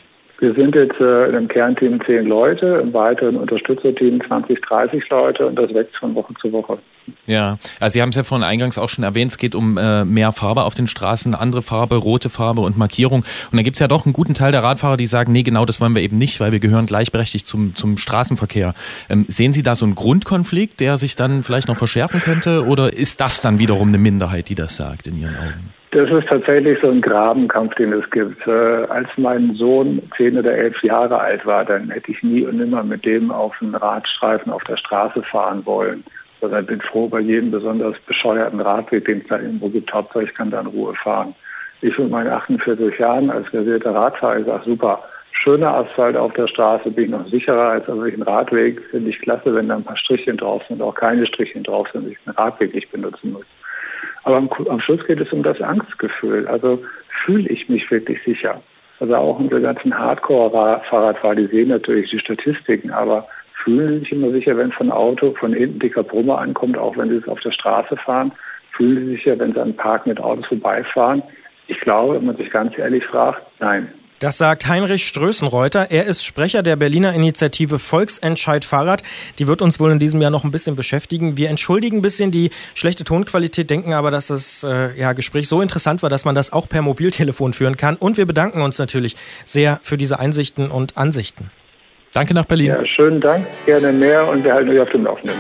Wir sind jetzt äh, in einem Kernteam zehn Leute, im weiteren Unterstützerteam zwanzig, dreißig Leute und das wächst von Woche zu Woche. Ja, also Sie haben es ja vorhin eingangs auch schon erwähnt, es geht um äh, mehr Farbe auf den Straßen, andere Farbe, rote Farbe und Markierung. Und da gibt es ja doch einen guten Teil der Radfahrer, die sagen, nee, genau das wollen wir eben nicht, weil wir gehören gleichberechtigt zum, zum Straßenverkehr. Ähm, sehen Sie da so einen Grundkonflikt, der sich dann vielleicht noch verschärfen könnte, oder ist das dann wiederum eine Minderheit, die das sagt in Ihren Augen? Das ist tatsächlich so ein Grabenkampf, den es gibt. Äh, als mein Sohn zehn oder elf Jahre alt war, dann hätte ich nie und nimmer mit dem auf einen Radstreifen auf der Straße fahren wollen. Sondern bin froh bei jedem besonders bescheuerten Radweg, den es da irgendwo gibt. Hauptsache ich kann da in Ruhe fahren. Ich mit meinen achtundvierzig Jahren als versierter Radfahrer, ich sage, super, schöner Asphalt auf der Straße, bin ich noch sicherer als auf welchen Radweg. Finde ich klasse, wenn da ein paar Strichchen drauf sind, auch keine Strichchen drauf sind, wenn ich den Radweg nicht benutzen muss. Aber am, am Schluss geht es um das Angstgefühl. Also fühle ich mich wirklich sicher. Also auch unsere ganzen Hardcore-Fahrradfahrer, die sehen natürlich die Statistiken, aber fühlen sich immer sicher, wenn von Auto von hinten dicker Brummer ankommt, auch wenn sie es auf der Straße fahren, fühlen sie sicher, wenn sie an Park mit Autos vorbeifahren. Ich glaube, wenn man sich ganz ehrlich fragt, nein. Das sagt Heinrich Strößenreuter. Er ist Sprecher der Berliner Initiative Volksentscheid Fahrrad. Die wird uns wohl in diesem Jahr noch ein bisschen beschäftigen. Wir entschuldigen ein bisschen die schlechte Tonqualität, denken aber, dass das äh, ja, Gespräch so interessant war, dass man das auch per Mobiltelefon führen kann. Und wir bedanken uns natürlich sehr für diese Einsichten und Ansichten. Danke nach Berlin. Ja, schönen Dank, gerne mehr und wir halten euch auf dem Laufenden.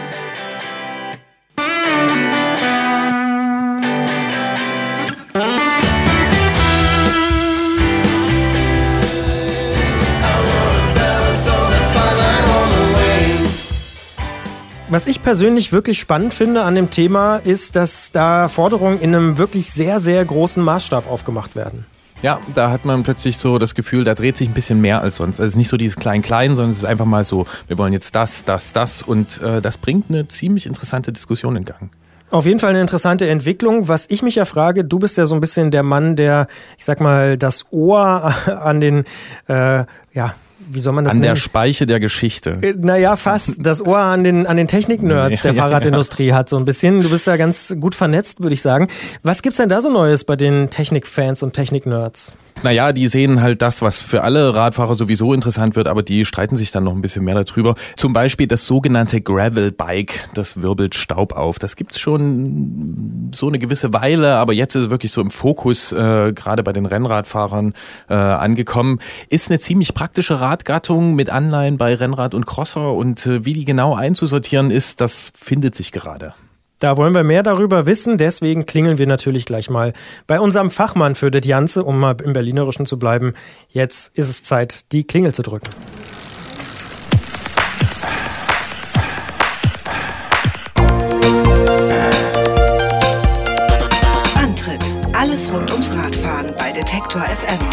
Was ich persönlich wirklich spannend finde an dem Thema ist, dass da Forderungen in einem wirklich sehr, sehr großen Maßstab aufgemacht werden. Ja, da hat man plötzlich so das Gefühl, da dreht sich ein bisschen mehr als sonst. Also es ist nicht so dieses Klein-Klein, sondern es ist einfach mal so, wir wollen jetzt das, das, das und äh, das bringt eine ziemlich interessante Diskussion in Gang. Auf jeden Fall eine interessante Entwicklung. Was ich mich ja frage, du bist ja so ein bisschen der Mann, der, ich sag mal, das Ohr an den, äh, ja, wie soll man das An nennen? der Speiche der Geschichte. Naja, fast. Das Ohr an den, an den Technik-Nerds der ja, Fahrradindustrie ja. hat so ein bisschen. Du bist ja ganz gut vernetzt, würde ich sagen. Was gibt's denn da so Neues bei den Technik-Fans und Technik-Nerds? Naja, die sehen halt das, was für alle Radfahrer sowieso interessant wird, aber die streiten sich dann noch ein bisschen mehr darüber. Zum Beispiel das sogenannte Gravel-Bike, das wirbelt Staub auf. Das gibt's schon so eine gewisse Weile, aber jetzt ist es wirklich so im Fokus, äh, gerade bei den Rennradfahrern äh, angekommen. Ist eine ziemlich praktische Radgattung mit Anleihen bei Rennrad und Crosser und äh, wie die genau einzusortieren ist, das findet sich gerade. Da wollen wir mehr darüber wissen, deswegen klingeln wir natürlich gleich mal bei unserem Fachmann für das Ganze, um mal im Berlinerischen zu bleiben. Jetzt ist es Zeit, die Klingel zu drücken. Antritt: Alles rund ums Radfahren bei Detektor F M.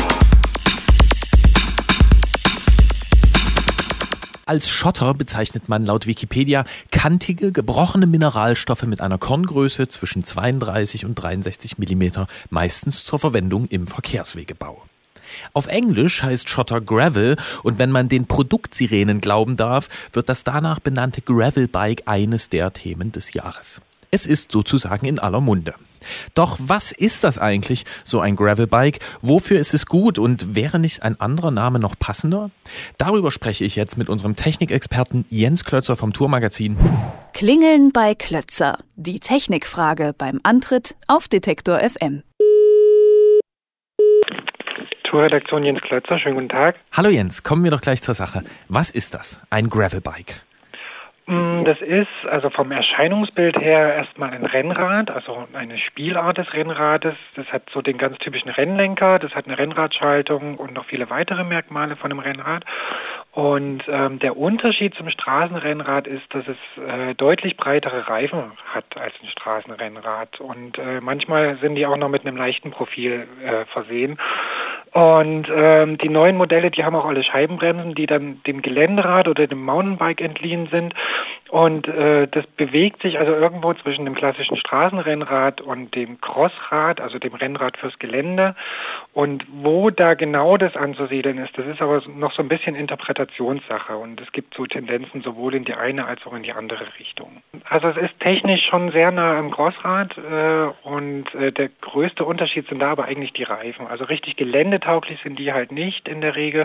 Als Schotter bezeichnet man laut Wikipedia kantige, gebrochene Mineralstoffe mit einer Korngröße zwischen zweiunddreißig und dreiundsechzig Millimeter, meistens zur Verwendung im Verkehrswegebau. Auf Englisch heißt Schotter Gravel und wenn man den Produktsirenen glauben darf, wird das danach benannte Gravelbike eines der Themen des Jahres. Es ist sozusagen in aller Munde. Doch was ist das eigentlich, so ein Gravelbike? Wofür ist es gut und wäre nicht ein anderer Name noch passender? Darüber spreche ich jetzt mit unserem Technikexperten Jens Klötzer vom Tourmagazin. Klingeln bei Klötzer. Die Technikfrage beim Antritt auf Detektor F M. Tourredaktion Jens Klötzer, schönen guten Tag. Hallo Jens, kommen wir doch gleich zur Sache. Was ist das, ein Gravelbike? Das ist also vom Erscheinungsbild her erstmal ein Rennrad, also eine Spielart des Rennrades. Das hat so den ganz typischen Rennlenker, das hat eine Rennradschaltung und noch viele weitere Merkmale von einem Rennrad. Und ähm, der Unterschied zum Straßenrennrad ist, dass es äh, deutlich breitere Reifen hat als ein Straßenrennrad. Und äh, manchmal sind die auch noch mit einem leichten Profil äh, versehen. Und ähm, die neuen Modelle, die haben auch alle Scheibenbremsen, die dann dem Geländerad oder dem Mountainbike entliehen sind. Und äh, das bewegt sich also irgendwo zwischen dem klassischen Straßenrennrad und dem Crossrad, also dem Rennrad fürs Gelände. Und wo da genau das anzusiedeln ist, das ist aber noch so ein bisschen Interpretationssache. Und es gibt so Tendenzen sowohl in die eine als auch in die andere Richtung. Also es ist technisch schon sehr nah am Crossrad äh, und äh, der größte Unterschied sind da aber eigentlich die Reifen. Also richtig geländetauglich sind die halt nicht in der Regel.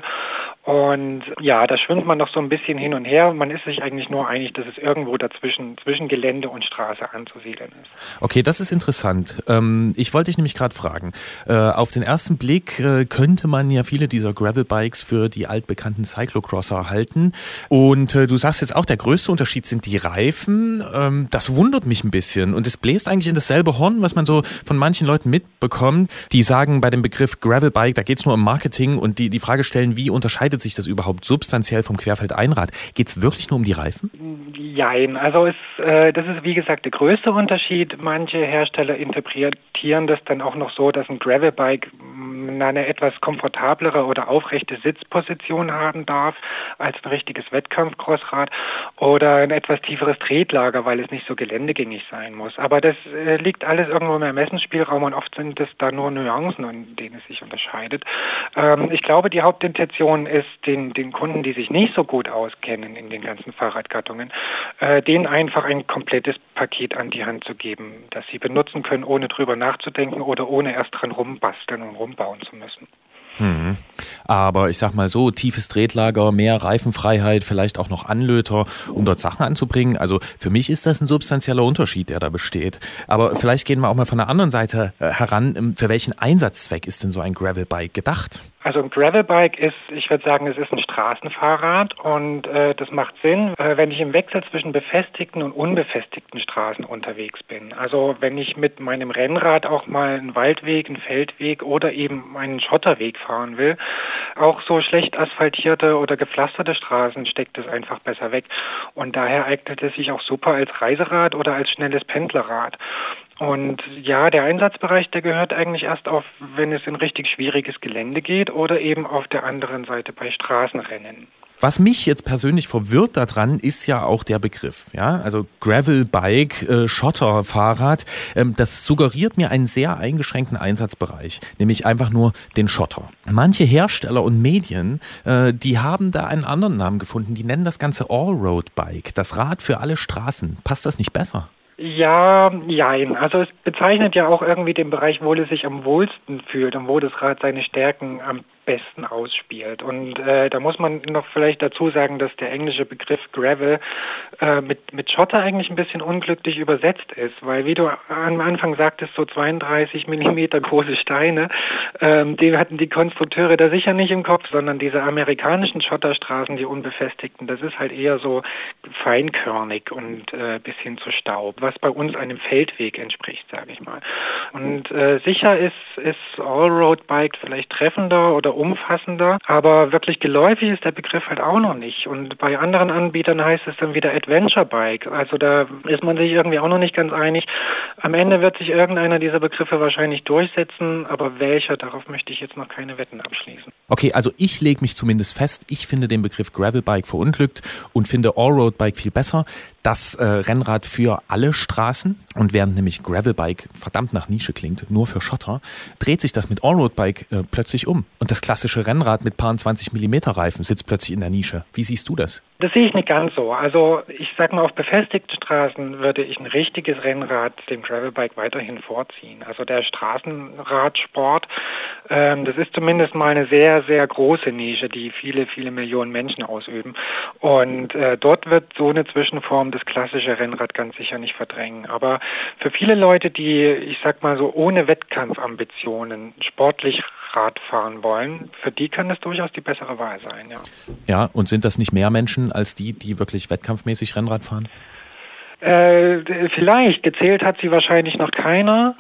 Und ja, da schwimmt man noch so ein bisschen hin und her. Man ist sich eigentlich nur einig, dass es irgendwo dazwischen, zwischen Gelände und Straße anzusiedeln ist. Okay, das ist interessant. Ähm, ich wollte dich nämlich gerade fragen. Äh, auf den ersten Blick äh, könnte man ja viele dieser Gravelbikes für die altbekannten Cyclocrosser halten. Und äh, du sagst jetzt auch, der größte Unterschied sind die Reifen. Ähm, das wundert mich ein bisschen. Und es bläst eigentlich in dasselbe Horn, was man so von manchen Leuten mitbekommt. Die sagen bei dem Begriff Gravelbike, da geht es nur um Marketing und die die Frage stellen, wie unterscheidet sich das überhaupt substanziell vom Querfeldeinrad? Geht es wirklich nur um die Reifen? Jein, also es, äh, das ist wie gesagt der größte Unterschied. Manche Hersteller interpretieren das dann auch noch so, dass ein Gravelbike eine etwas komfortablere oder aufrechte Sitzposition haben darf als ein richtiges Wettkampf-Crossrad oder ein etwas tieferes Tretlager, weil es nicht so geländegängig sein muss. Aber das äh, liegt alles irgendwo im Ermessensspielraum und oft sind es da nur Nuancen, in denen es sich unterscheidet. Ähm, ich glaube, die Hauptintention ist, den, den Kunden, die sich nicht so gut auskennen in den ganzen Fahrradgattungen, äh, denen einfach ein komplettes Paket an die Hand zu geben, das sie benutzen können, ohne drüber nachzudenken oder ohne erst dran rumbasteln und rumbauen zu müssen. Hm. Aber ich sag mal so, tiefes Tretlager, mehr Reifenfreiheit, vielleicht auch noch Anlöter, um dort Sachen anzubringen. Also für mich ist das ein substanzieller Unterschied, der da besteht. Aber vielleicht gehen wir auch mal von der anderen Seite heran. Für welchen Einsatzzweck ist denn so ein Gravelbike gedacht? Also ein Gravelbike ist, ich würde sagen, es ist ein Straßenfahrrad und äh, das macht Sinn, äh, wenn ich im Wechsel zwischen befestigten und unbefestigten Straßen unterwegs bin. Also wenn ich mit meinem Rennrad auch mal einen Waldweg, einen Feldweg oder eben einen Schotterweg fahren will, auch so schlecht asphaltierte oder gepflasterte Straßen steckt es einfach besser weg. Und daher eignet es sich auch super als Reiserad oder als schnelles Pendlerrad. Und ja, der Einsatzbereich, der gehört eigentlich erst auf, wenn es in richtig schwieriges Gelände geht oder eben auf der anderen Seite bei Straßenrennen. Was mich jetzt persönlich verwirrt daran, ist ja auch der Begriff. Ja, also Gravelbike, äh, Schotterfahrrad, ähm, das suggeriert mir einen sehr eingeschränkten Einsatzbereich, nämlich einfach nur den Schotter. Manche Hersteller und Medien, äh, die haben da einen anderen Namen gefunden. Die nennen das Ganze Allroad-Bike, das Rad für alle Straßen. Passt das nicht besser? Ja, jein. Also es bezeichnet ja auch irgendwie den Bereich, wo es sich am wohlsten fühlt und wo das Rad seine Stärken am besten ausspielt. Und äh, da muss man noch vielleicht dazu sagen, dass der englische Begriff Gravel äh, mit, mit Schotter eigentlich ein bisschen unglücklich übersetzt ist, weil wie du am Anfang sagtest, so zweiunddreißig Millimeter große Steine, ähm, die hatten die Konstrukteure da sicher nicht im Kopf, sondern diese amerikanischen Schotterstraßen, die unbefestigten, das ist halt eher so feinkörnig und äh, bis hin zu Staub, was bei uns einem Feldweg entspricht, sage ich mal. Und äh, sicher ist, ist Allroad-Bike vielleicht treffender oder umfassender, aber wirklich geläufig ist der Begriff halt auch noch nicht. Und bei anderen Anbietern heißt es dann wieder Adventure Bike. Also da ist man sich irgendwie auch noch nicht ganz einig. Am Ende wird sich irgendeiner dieser Begriffe wahrscheinlich durchsetzen, aber welcher, darauf möchte ich jetzt noch keine Wetten abschließen. Okay, also ich lege mich zumindest fest, ich finde den Begriff Gravelbike verunglückt und finde Allroad-Bike viel besser. Das äh, Rennrad für alle Straßen, und während nämlich Gravelbike verdammt nach Nische klingt, nur für Schotter, dreht sich das mit Allroad-Bike äh, plötzlich um. Und das klassische Rennrad mit paar zwanzig Millimeter Reifen sitzt plötzlich in der Nische. Wie siehst du das? Das sehe ich nicht ganz so. Also ich sag mal, auf befestigten Straßen würde ich ein richtiges Rennrad dem Gravelbike weiterhin vorziehen. Also der Straßenradsport, ähm, das ist zumindest mal eine sehr, sehr große Nische, die viele, viele Millionen Menschen ausüben. Und äh, dort wird so eine Zwischenform das klassische Rennrad ganz sicher nicht verdrängen. Aber für viele Leute, die, ich sag mal so, ohne Wettkampfambitionen sportlich Rad fahren wollen, für die kann das durchaus die bessere Wahl sein, ja. Ja, und sind das nicht mehr Menschen als die, die wirklich wettkampfmäßig Rennrad fahren? Äh, vielleicht. Gezählt hat sie wahrscheinlich noch keiner.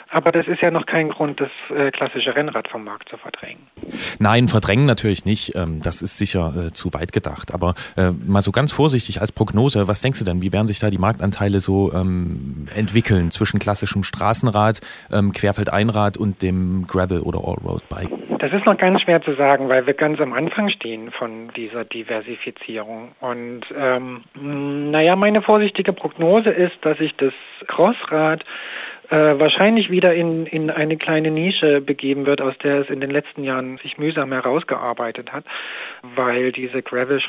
Aber das ist ja noch kein Grund, das äh, klassische Rennrad vom Markt zu verdrängen. Nein, verdrängen natürlich nicht. Ähm, das ist sicher äh, zu weit gedacht. Aber äh, mal so ganz vorsichtig als Prognose, was denkst du denn, wie werden sich da die Marktanteile so ähm, entwickeln zwischen klassischem Straßenrad, ähm, Querfeldeinrad und dem Gravel- oder Allroad-Bike? Das ist noch ganz schwer zu sagen, weil wir ganz am Anfang stehen von dieser Diversifizierung. Und ähm, naja, meine vorsichtige Prognose ist, dass sich das Crossrad äh, wahrscheinlich wieder in, in eine kleine Nische begeben wird, aus der es in den letzten Jahren sich mühsam herausgearbeitet hat, weil diese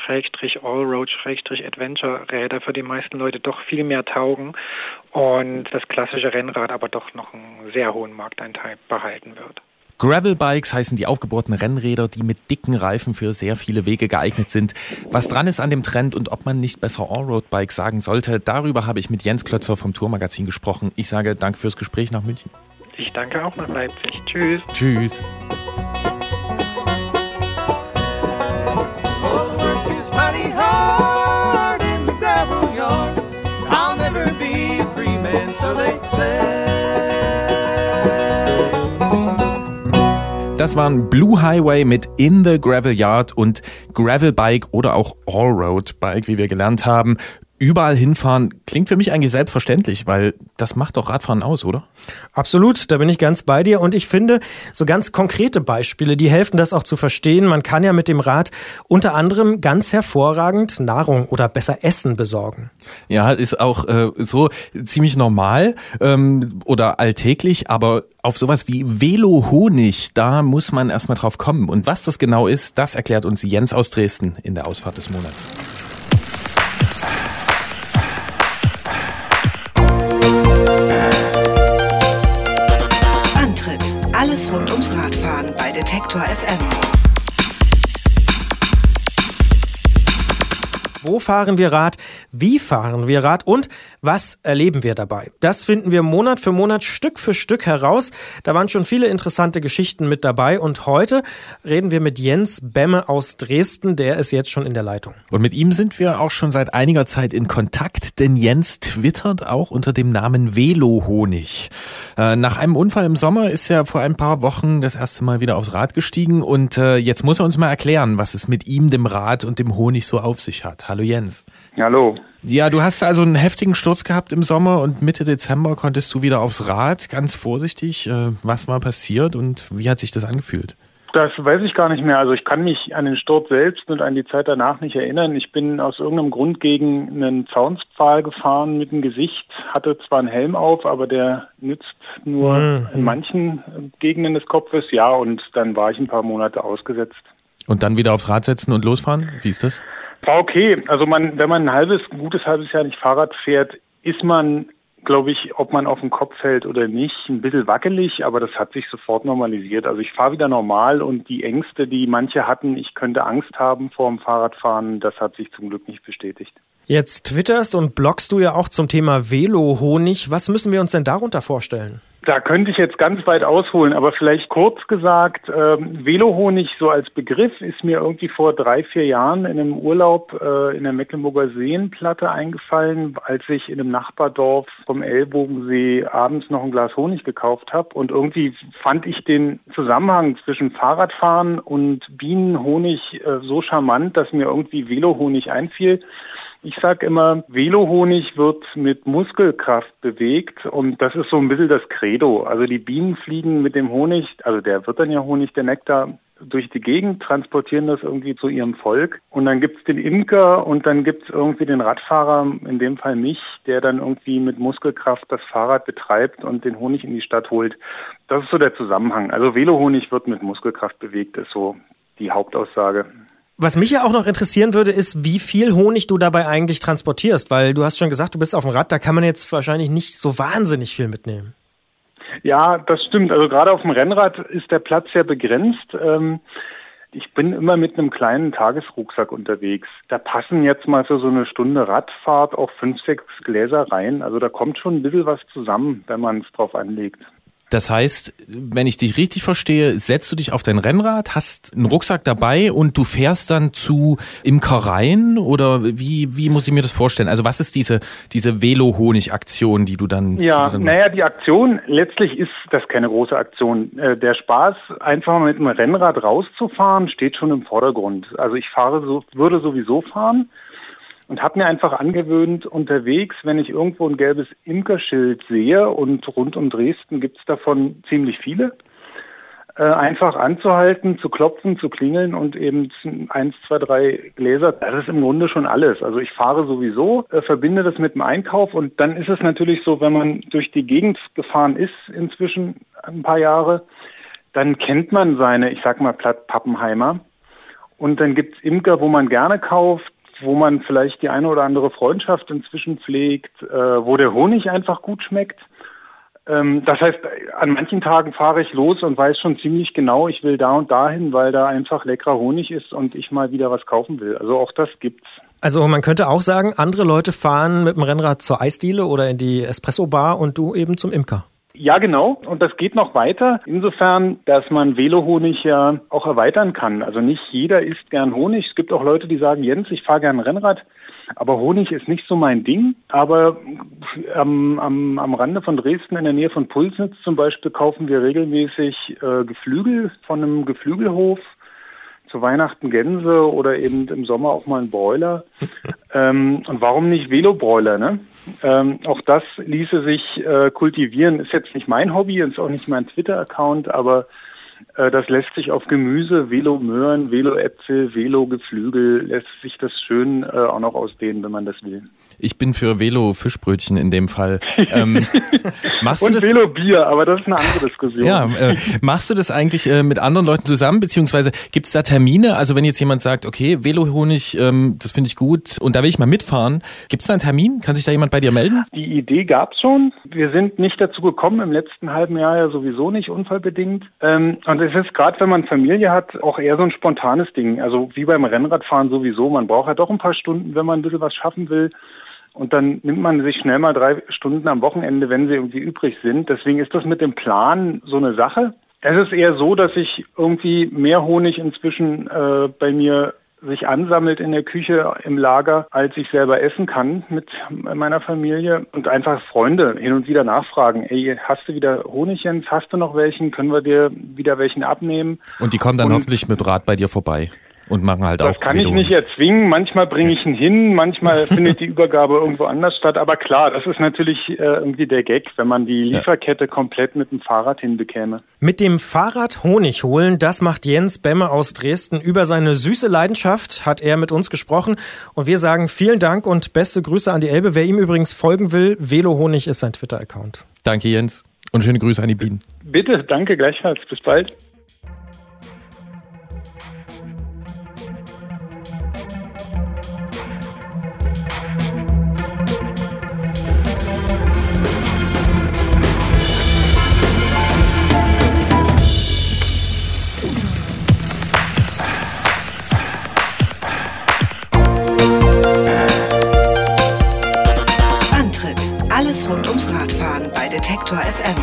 Gravel-Allroad-Adventure-Räder für die meisten Leute doch viel mehr taugen und das klassische Rennrad aber doch noch einen sehr hohen Marktanteil behalten wird. Gravel-Bikes heißen die aufgebohrten Rennräder, die mit dicken Reifen für sehr viele Wege geeignet sind. Was dran ist an dem Trend und ob man nicht besser Allroad-Bike sagen sollte, darüber habe ich mit Jens Klötzer vom Tourmagazin gesprochen. Ich sage danke fürs Gespräch nach München. Ich danke auch nach Leipzig. Tschüss. Tschüss. Das waren Blue Highway mit In the Gravel Yard und Gravel Bike oder auch Allroad Bike, wie wir gelernt haben. Überall hinfahren klingt für mich eigentlich selbstverständlich, weil das macht doch Radfahren aus, oder? Absolut, da bin ich ganz bei dir und ich finde, so ganz konkrete Beispiele, die helfen das auch zu verstehen. Man kann ja mit dem Rad unter anderem ganz hervorragend Nahrung oder besser Essen besorgen. Ja, ist auch äh, so ziemlich normal ähm, oder alltäglich, aber auf sowas wie Velo-Honig, da muss man erstmal drauf kommen. Und was das genau ist, das erklärt uns Jens aus Dresden in der Ausfahrt des Monats. Alles rund ums Radfahren bei Detektor F M. Wo fahren wir Rad? Wie fahren wir Rad? Und was erleben wir dabei? Das finden wir Monat für Monat Stück für Stück heraus. Da waren schon viele interessante Geschichten mit dabei. Und heute reden wir mit Jens Bemme aus Dresden. Der ist jetzt schon in der Leitung. Und mit ihm sind wir auch schon seit einiger Zeit in Kontakt, denn Jens twittert auch unter dem Namen Velo-Honig. Äh, nach einem Unfall im Sommer ist er vor ein paar Wochen das erste Mal wieder aufs Rad gestiegen. Und äh, jetzt muss er uns mal erklären, was es mit ihm, dem Rad und dem Honig so auf sich hat. Hallo Jens. Hallo. Ja, du hast also einen heftigen Sturz gehabt im Sommer und Mitte Dezember konntest du wieder aufs Rad. Ganz vorsichtig, was war passiert und wie hat sich das angefühlt? Das weiß ich gar nicht mehr. Also ich kann mich an den Sturz selbst und an die Zeit danach nicht erinnern. Ich bin aus irgendeinem Grund gegen einen Zaunspfahl gefahren mit dem Gesicht, hatte zwar einen Helm auf, aber der nützt nur mhm. in manchen Gegenden des Kopfes. Ja, und dann war ich ein paar Monate ausgesetzt. Und dann wieder aufs Rad setzen und losfahren? Wie ist das? War okay. Also man, wenn man ein halbes, ein gutes halbes Jahr nicht Fahrrad fährt, ist man, glaube ich, ob man auf den Kopf fällt oder nicht, ein bisschen wackelig, aber das hat sich sofort normalisiert. Also ich fahre wieder normal und die Ängste, die manche hatten, ich könnte Angst haben vor dem Fahrradfahren, das hat sich zum Glück nicht bestätigt. Jetzt twitterst und bloggst du ja auch zum Thema Velo-Honig. Was müssen wir uns denn darunter vorstellen? Da könnte ich jetzt ganz weit ausholen, aber vielleicht kurz gesagt, ähm, Velo-Honig so als Begriff ist mir irgendwie vor drei, vier Jahren in einem Urlaub äh, in der Mecklenburger Seenplatte eingefallen, als ich in einem Nachbardorf vom Ellbogensee abends noch ein Glas Honig gekauft habe. Und irgendwie fand ich den Zusammenhang zwischen Fahrradfahren und Bienenhonig äh, so charmant, dass mir irgendwie Velo-Honig einfiel. Ich sage immer, Velo-Honig wird mit Muskelkraft bewegt und das ist so ein bisschen das Credo. Also die Bienen fliegen mit dem Honig, also der wird dann ja Honig, der Nektar, durch die Gegend, transportieren das irgendwie zu ihrem Volk. Und dann gibt's den Imker und dann gibt's irgendwie den Radfahrer, in dem Fall mich, der dann irgendwie mit Muskelkraft das Fahrrad betreibt und den Honig in die Stadt holt. Das ist so der Zusammenhang. Also Velo-Honig wird mit Muskelkraft bewegt, ist so die Hauptaussage. Was mich ja auch noch interessieren würde, ist, wie viel Honig du dabei eigentlich transportierst, weil du hast schon gesagt, du bist auf dem Rad, da kann man jetzt wahrscheinlich nicht so wahnsinnig viel mitnehmen. Ja, das stimmt. Also gerade auf dem Rennrad ist der Platz sehr begrenzt. Ich bin immer mit einem kleinen Tagesrucksack unterwegs. Da passen jetzt mal für so eine Stunde Radfahrt auch fünf, sechs Gläser rein. Also da kommt schon ein bisschen was zusammen, wenn man es drauf anlegt. Das heißt, wenn ich dich richtig verstehe, setzt du dich auf dein Rennrad, hast einen Rucksack dabei und du fährst dann zu Imkereien oder wie wie muss ich mir das vorstellen? Also was ist diese diese Velo-Honig-Aktion, die du dann Ja, die du dann naja, die Aktion, letztlich ist das keine große Aktion. Äh, der Spaß, einfach mal mit einem Rennrad rauszufahren, steht schon im Vordergrund. Also ich fahre so, würde sowieso fahren. Und habe mir einfach angewöhnt, unterwegs, wenn ich irgendwo ein gelbes Imkerschild sehe, und rund um Dresden gibt es davon ziemlich viele, äh, einfach anzuhalten, zu klopfen, zu klingeln und eben eins, zwei, drei Gläser. Das ist im Grunde schon alles. Also ich fahre sowieso, äh, verbinde das mit dem Einkauf, und dann ist es natürlich so, wenn man durch die Gegend gefahren ist inzwischen ein paar Jahre, dann kennt man seine, ich sag mal platt, Pappenheimer. Und dann gibt's Imker, wo man gerne kauft, wo man vielleicht die eine oder andere Freundschaft inzwischen pflegt, äh, wo der Honig einfach gut schmeckt. Ähm, das heißt, an manchen Tagen fahre ich los und weiß schon ziemlich genau, ich will da und dahin, weil da einfach leckerer Honig ist und ich mal wieder was kaufen will. Also auch das gibt's. Also man könnte auch sagen, andere Leute fahren mit dem Rennrad zur Eisdiele oder in die Espresso-Bar und du eben zum Imker. Ja, genau. Und das geht noch weiter. Insofern, dass man Velo-Honig ja auch erweitern kann. Also nicht jeder isst gern Honig. Es gibt auch Leute, die sagen, Jens, ich fahre gern Rennrad, aber Honig ist nicht so mein Ding. Aber am, am, am Rande von Dresden, in der Nähe von Pulsnitz zum Beispiel, kaufen wir regelmäßig äh, Geflügel von einem Geflügelhof. Zu Weihnachten Gänse oder eben im Sommer auch mal ein Broiler. ähm, und warum nicht Velobroiler, ne? Ähm, auch das ließe sich äh, kultivieren. Ist jetzt nicht mein Hobby, ist auch nicht mein Twitter-Account, aber äh, das lässt sich auf Gemüse, Velomöhren, Veloäpfel, Velogeflügel, lässt sich das schön äh, auch noch ausdehnen, wenn man das will. Ich bin für Velo-Fischbrötchen in dem Fall. Ähm, machst Und du das? Velo-Bier, aber das ist eine andere Diskussion. Ja, äh, machst du das eigentlich äh, mit anderen Leuten zusammen, beziehungsweise gibt es da Termine? Also wenn jetzt jemand sagt, okay, Velo-Honig, ähm, das finde ich gut und da will ich mal mitfahren, gibt es da einen Termin? Kann sich da jemand bei dir melden? Die Idee gab es schon. Wir sind nicht dazu gekommen, im letzten halben Jahr ja sowieso nicht, unfallbedingt. Ähm, und es ist gerade, wenn man Familie hat, auch eher so ein spontanes Ding. Also wie beim Rennradfahren sowieso. Man braucht ja doch ein paar Stunden, wenn man ein bisschen was schaffen will. Und dann nimmt man sich schnell mal drei Stunden am Wochenende, wenn sie irgendwie übrig sind. Deswegen ist das mit dem Plan so eine Sache. Es ist eher so, dass ich irgendwie mehr Honig inzwischen äh, bei mir sich ansammelt in der Küche, im Lager, als ich selber essen kann mit meiner Familie. Und einfach Freunde hin und wieder nachfragen, ey, hast du wieder Honig, Jens? Hast du noch welchen? Können wir dir wieder welchen abnehmen? Und die kommen dann und hoffentlich mit Rad bei dir vorbei. Und machen halt auch. Das kann ich nicht erzwingen. Manchmal bringe ich ihn hin, manchmal findet die Übergabe irgendwo anders statt. Aber klar, das ist natürlich äh, irgendwie der Gag, wenn man die Lieferkette komplett mit dem Fahrrad hinbekäme. Mit dem Fahrrad Honig holen, das macht Jens Bemme aus Dresden. Über seine süße Leidenschaft hat er mit uns gesprochen. Und wir sagen vielen Dank und beste Grüße an die Elbe. Wer ihm übrigens folgen will, Velo-Honig ist sein Twitter-Account. Danke, Jens. Und schöne Grüße an die Bienen. Bitte, danke gleichfalls. Bis bald. Alles rund ums Radfahren bei Detektor F M.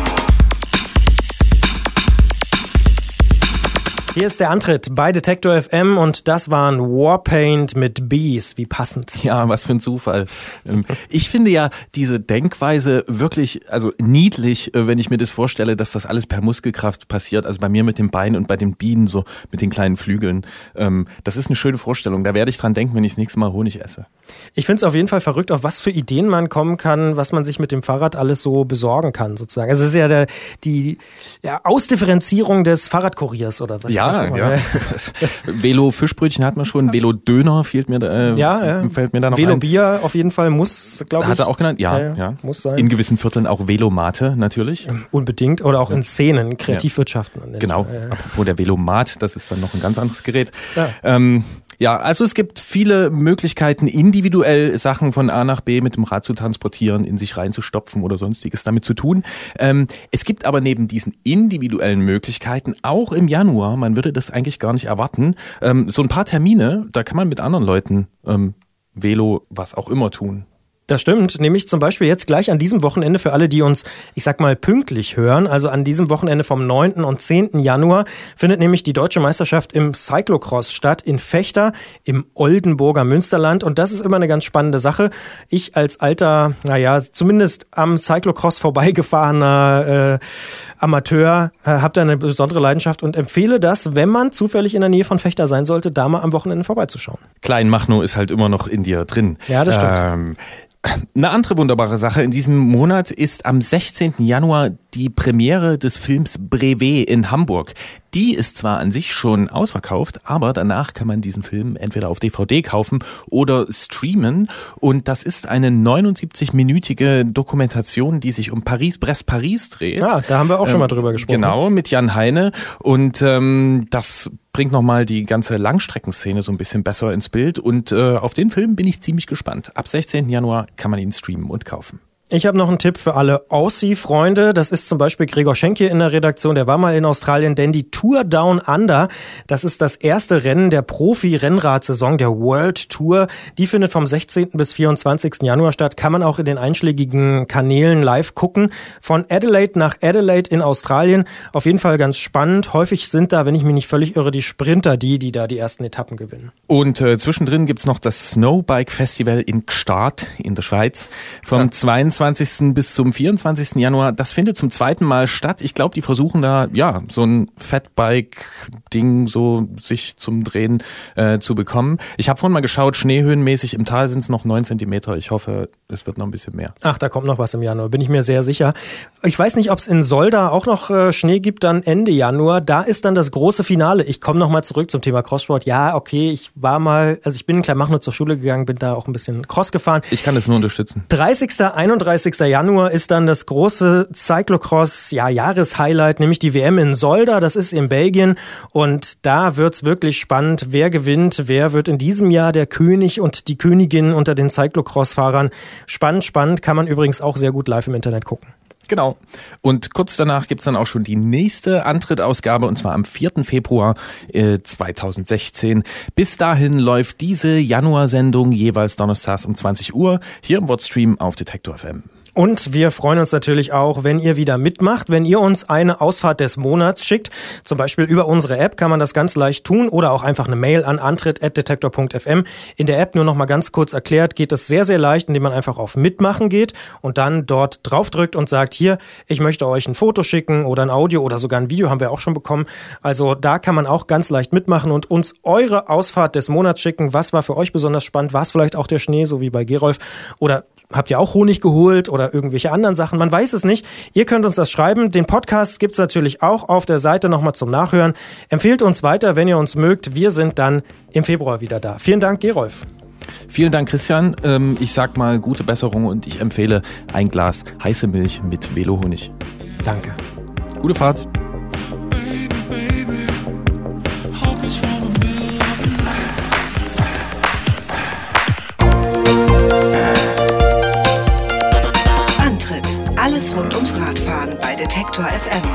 Hier ist der Antritt bei Detektor F M und das waren Warpaint mit Bees. Wie passend. Ja, was für ein Zufall. Ich finde ja diese Denkweise wirklich, also niedlich, wenn ich mir das vorstelle, dass das alles per Muskelkraft passiert. Also bei mir mit dem Bein und bei den Bienen so mit den kleinen Flügeln. Das ist eine schöne Vorstellung. Da werde ich dran denken, wenn ich das nächste Mal Honig esse. Ich finde es auf jeden Fall verrückt, auf was für Ideen man kommen kann, was man sich mit dem Fahrrad alles so besorgen kann, sozusagen. Also es ist ja der, die ja, Ausdifferenzierung des Fahrradkuriers oder was. Ja, was ja. Velo-Fischbrötchen hat man schon, Velo-Döner fehlt mir, äh, ja, ja. fällt mir da noch Velo-Bier ein. Auf jeden Fall muss, glaube ich. Hat er auch genannt? Ja, ja, ja. Muss sein. In gewissen Vierteln auch Velomate natürlich. Unbedingt. Oder auch ja. in Szenen, Kreativwirtschaften. Ja. Genau. Ja. Apropos der Velomat, das ist dann noch ein ganz anderes Gerät. Ja. Ähm, Ja, also es gibt viele Möglichkeiten, individuell Sachen von A nach B mit dem Rad zu transportieren, in sich reinzustopfen oder sonstiges damit zu tun. Ähm, es gibt aber neben diesen individuellen Möglichkeiten auch im Januar, man würde das eigentlich gar nicht erwarten, ähm, so ein paar Termine, da kann man mit anderen Leuten ähm, Velo was auch immer tun. Das stimmt, nämlich zum Beispiel jetzt gleich an diesem Wochenende für alle, die uns, ich sag mal, pünktlich hören. Also an diesem Wochenende vom neunten und zehnten Januar findet nämlich die Deutsche Meisterschaft im Cyclocross statt in Vechta im Oldenburger Münsterland. Und das ist immer eine ganz spannende Sache. Ich als alter, naja, zumindest am Cyclocross vorbeigefahrener äh, Amateur äh, habe da eine besondere Leidenschaft und empfehle das, wenn man zufällig in der Nähe von Vechta sein sollte, da mal am Wochenende vorbeizuschauen. Klein Machnow ist halt immer noch in dir drin. Ja, das stimmt. Ähm, Eine andere wunderbare Sache in diesem Monat ist am sechzehnten Januar die Premiere des Films Brevet in Hamburg. Die ist zwar an sich schon ausverkauft, aber danach kann man diesen Film entweder auf D V D kaufen oder streamen. Und das ist eine neunundsiebzig-minütige Dokumentation, die sich um Paris-Brest-Paris dreht. Ja, da haben wir auch schon mal drüber gesprochen. Genau, mit Jan Heine. Und ähm, das bringt nochmal die ganze Langstreckenszene so ein bisschen besser ins Bild. Und äh, auf den Film bin ich ziemlich gespannt. Ab sechzehnten Januar kann man ihn streamen und kaufen. Ich habe noch einen Tipp für alle Aussie-Freunde. Das ist zum Beispiel Gregor Schenk hier in der Redaktion. Der war mal in Australien, denn die Tour Down Under, das ist das erste Rennen der Profi-Rennradsaison, der World Tour. Die findet vom sechzehnten bis vierundzwanzigsten Januar statt. Kann man auch in den einschlägigen Kanälen live gucken. Von Adelaide nach Adelaide in Australien. Auf jeden Fall ganz spannend. Häufig sind da, wenn ich mich nicht völlig irre, die Sprinter die, die da die ersten Etappen gewinnen. Und äh, zwischendrin gibt's noch das Snowbike Festival in Gstaad in der Schweiz vom ja. zweiundzwanzigsten bis zum vierundzwanzigsten Januar. Das findet zum zweiten Mal statt. Ich glaube, die versuchen da ja so ein Fatbike-Ding so sich zum Drehen äh, zu bekommen. Ich habe vorhin mal geschaut, schneehöhenmäßig im Tal sind es noch neun Zentimeter. Ich hoffe, es wird noch ein bisschen mehr. Ach, da kommt noch was im Januar, bin ich mir sehr sicher. Ich weiß nicht, ob es in Solda auch noch äh, Schnee gibt, dann Ende Januar. Da ist dann das große Finale. Ich komme noch mal zurück zum Thema Crosssport. Ja, okay, ich war mal, also ich bin in Kleinmachnow zur Schule gegangen, bin da auch ein bisschen Cross gefahren. Ich kann das nur unterstützen. dreißigsten einunddreißigsten Januar ist dann das große Cyclocross, ja, Jahreshighlight, nämlich die W M in Solda. Das ist in Belgien und da wird's wirklich spannend. Wer gewinnt? Wer wird in diesem Jahr der König und die Königin unter den Cyclocross-Fahrern? Spannend, spannend. Kann man übrigens auch sehr gut live im Internet gucken. Genau. Und kurz danach gibt's dann auch schon die nächste Antrittausgabe und zwar am vierten Februar äh, zweitausendsechzehn. Bis dahin läuft diese Januarsendung jeweils donnerstags um zwanzig Uhr hier im Wordstream auf Detektor F M. Und wir freuen uns natürlich auch, wenn ihr wieder mitmacht, wenn ihr uns eine Ausfahrt des Monats schickt. Zum Beispiel über unsere App kann man das ganz leicht tun oder auch einfach eine Mail an antritt at detektor punkt f m. In der App nur noch mal ganz kurz erklärt, geht es sehr, sehr leicht, indem man einfach auf Mitmachen geht und dann dort draufdrückt und sagt, hier, ich möchte euch ein Foto schicken oder ein Audio oder sogar ein Video, haben wir auch schon bekommen. Also da kann man auch ganz leicht mitmachen und uns eure Ausfahrt des Monats schicken. Was war für euch besonders spannend? War es vielleicht auch der Schnee, so wie bei Gerolf? Oder habt ihr auch Honig geholt oder irgendwelche anderen Sachen? Man weiß es nicht. Ihr könnt uns das schreiben. Den Podcast gibt's natürlich auch auf der Seite nochmal zum Nachhören. Empfehlt uns weiter, wenn ihr uns mögt. Wir sind dann im Februar wieder da. Vielen Dank, Gerolf. Vielen Dank, Christian. Ich sag mal gute Besserung und ich empfehle ein Glas heiße Milch mit Velohonig. Danke. Gute Fahrt. Alles rund ums Radfahren bei Detektor F M.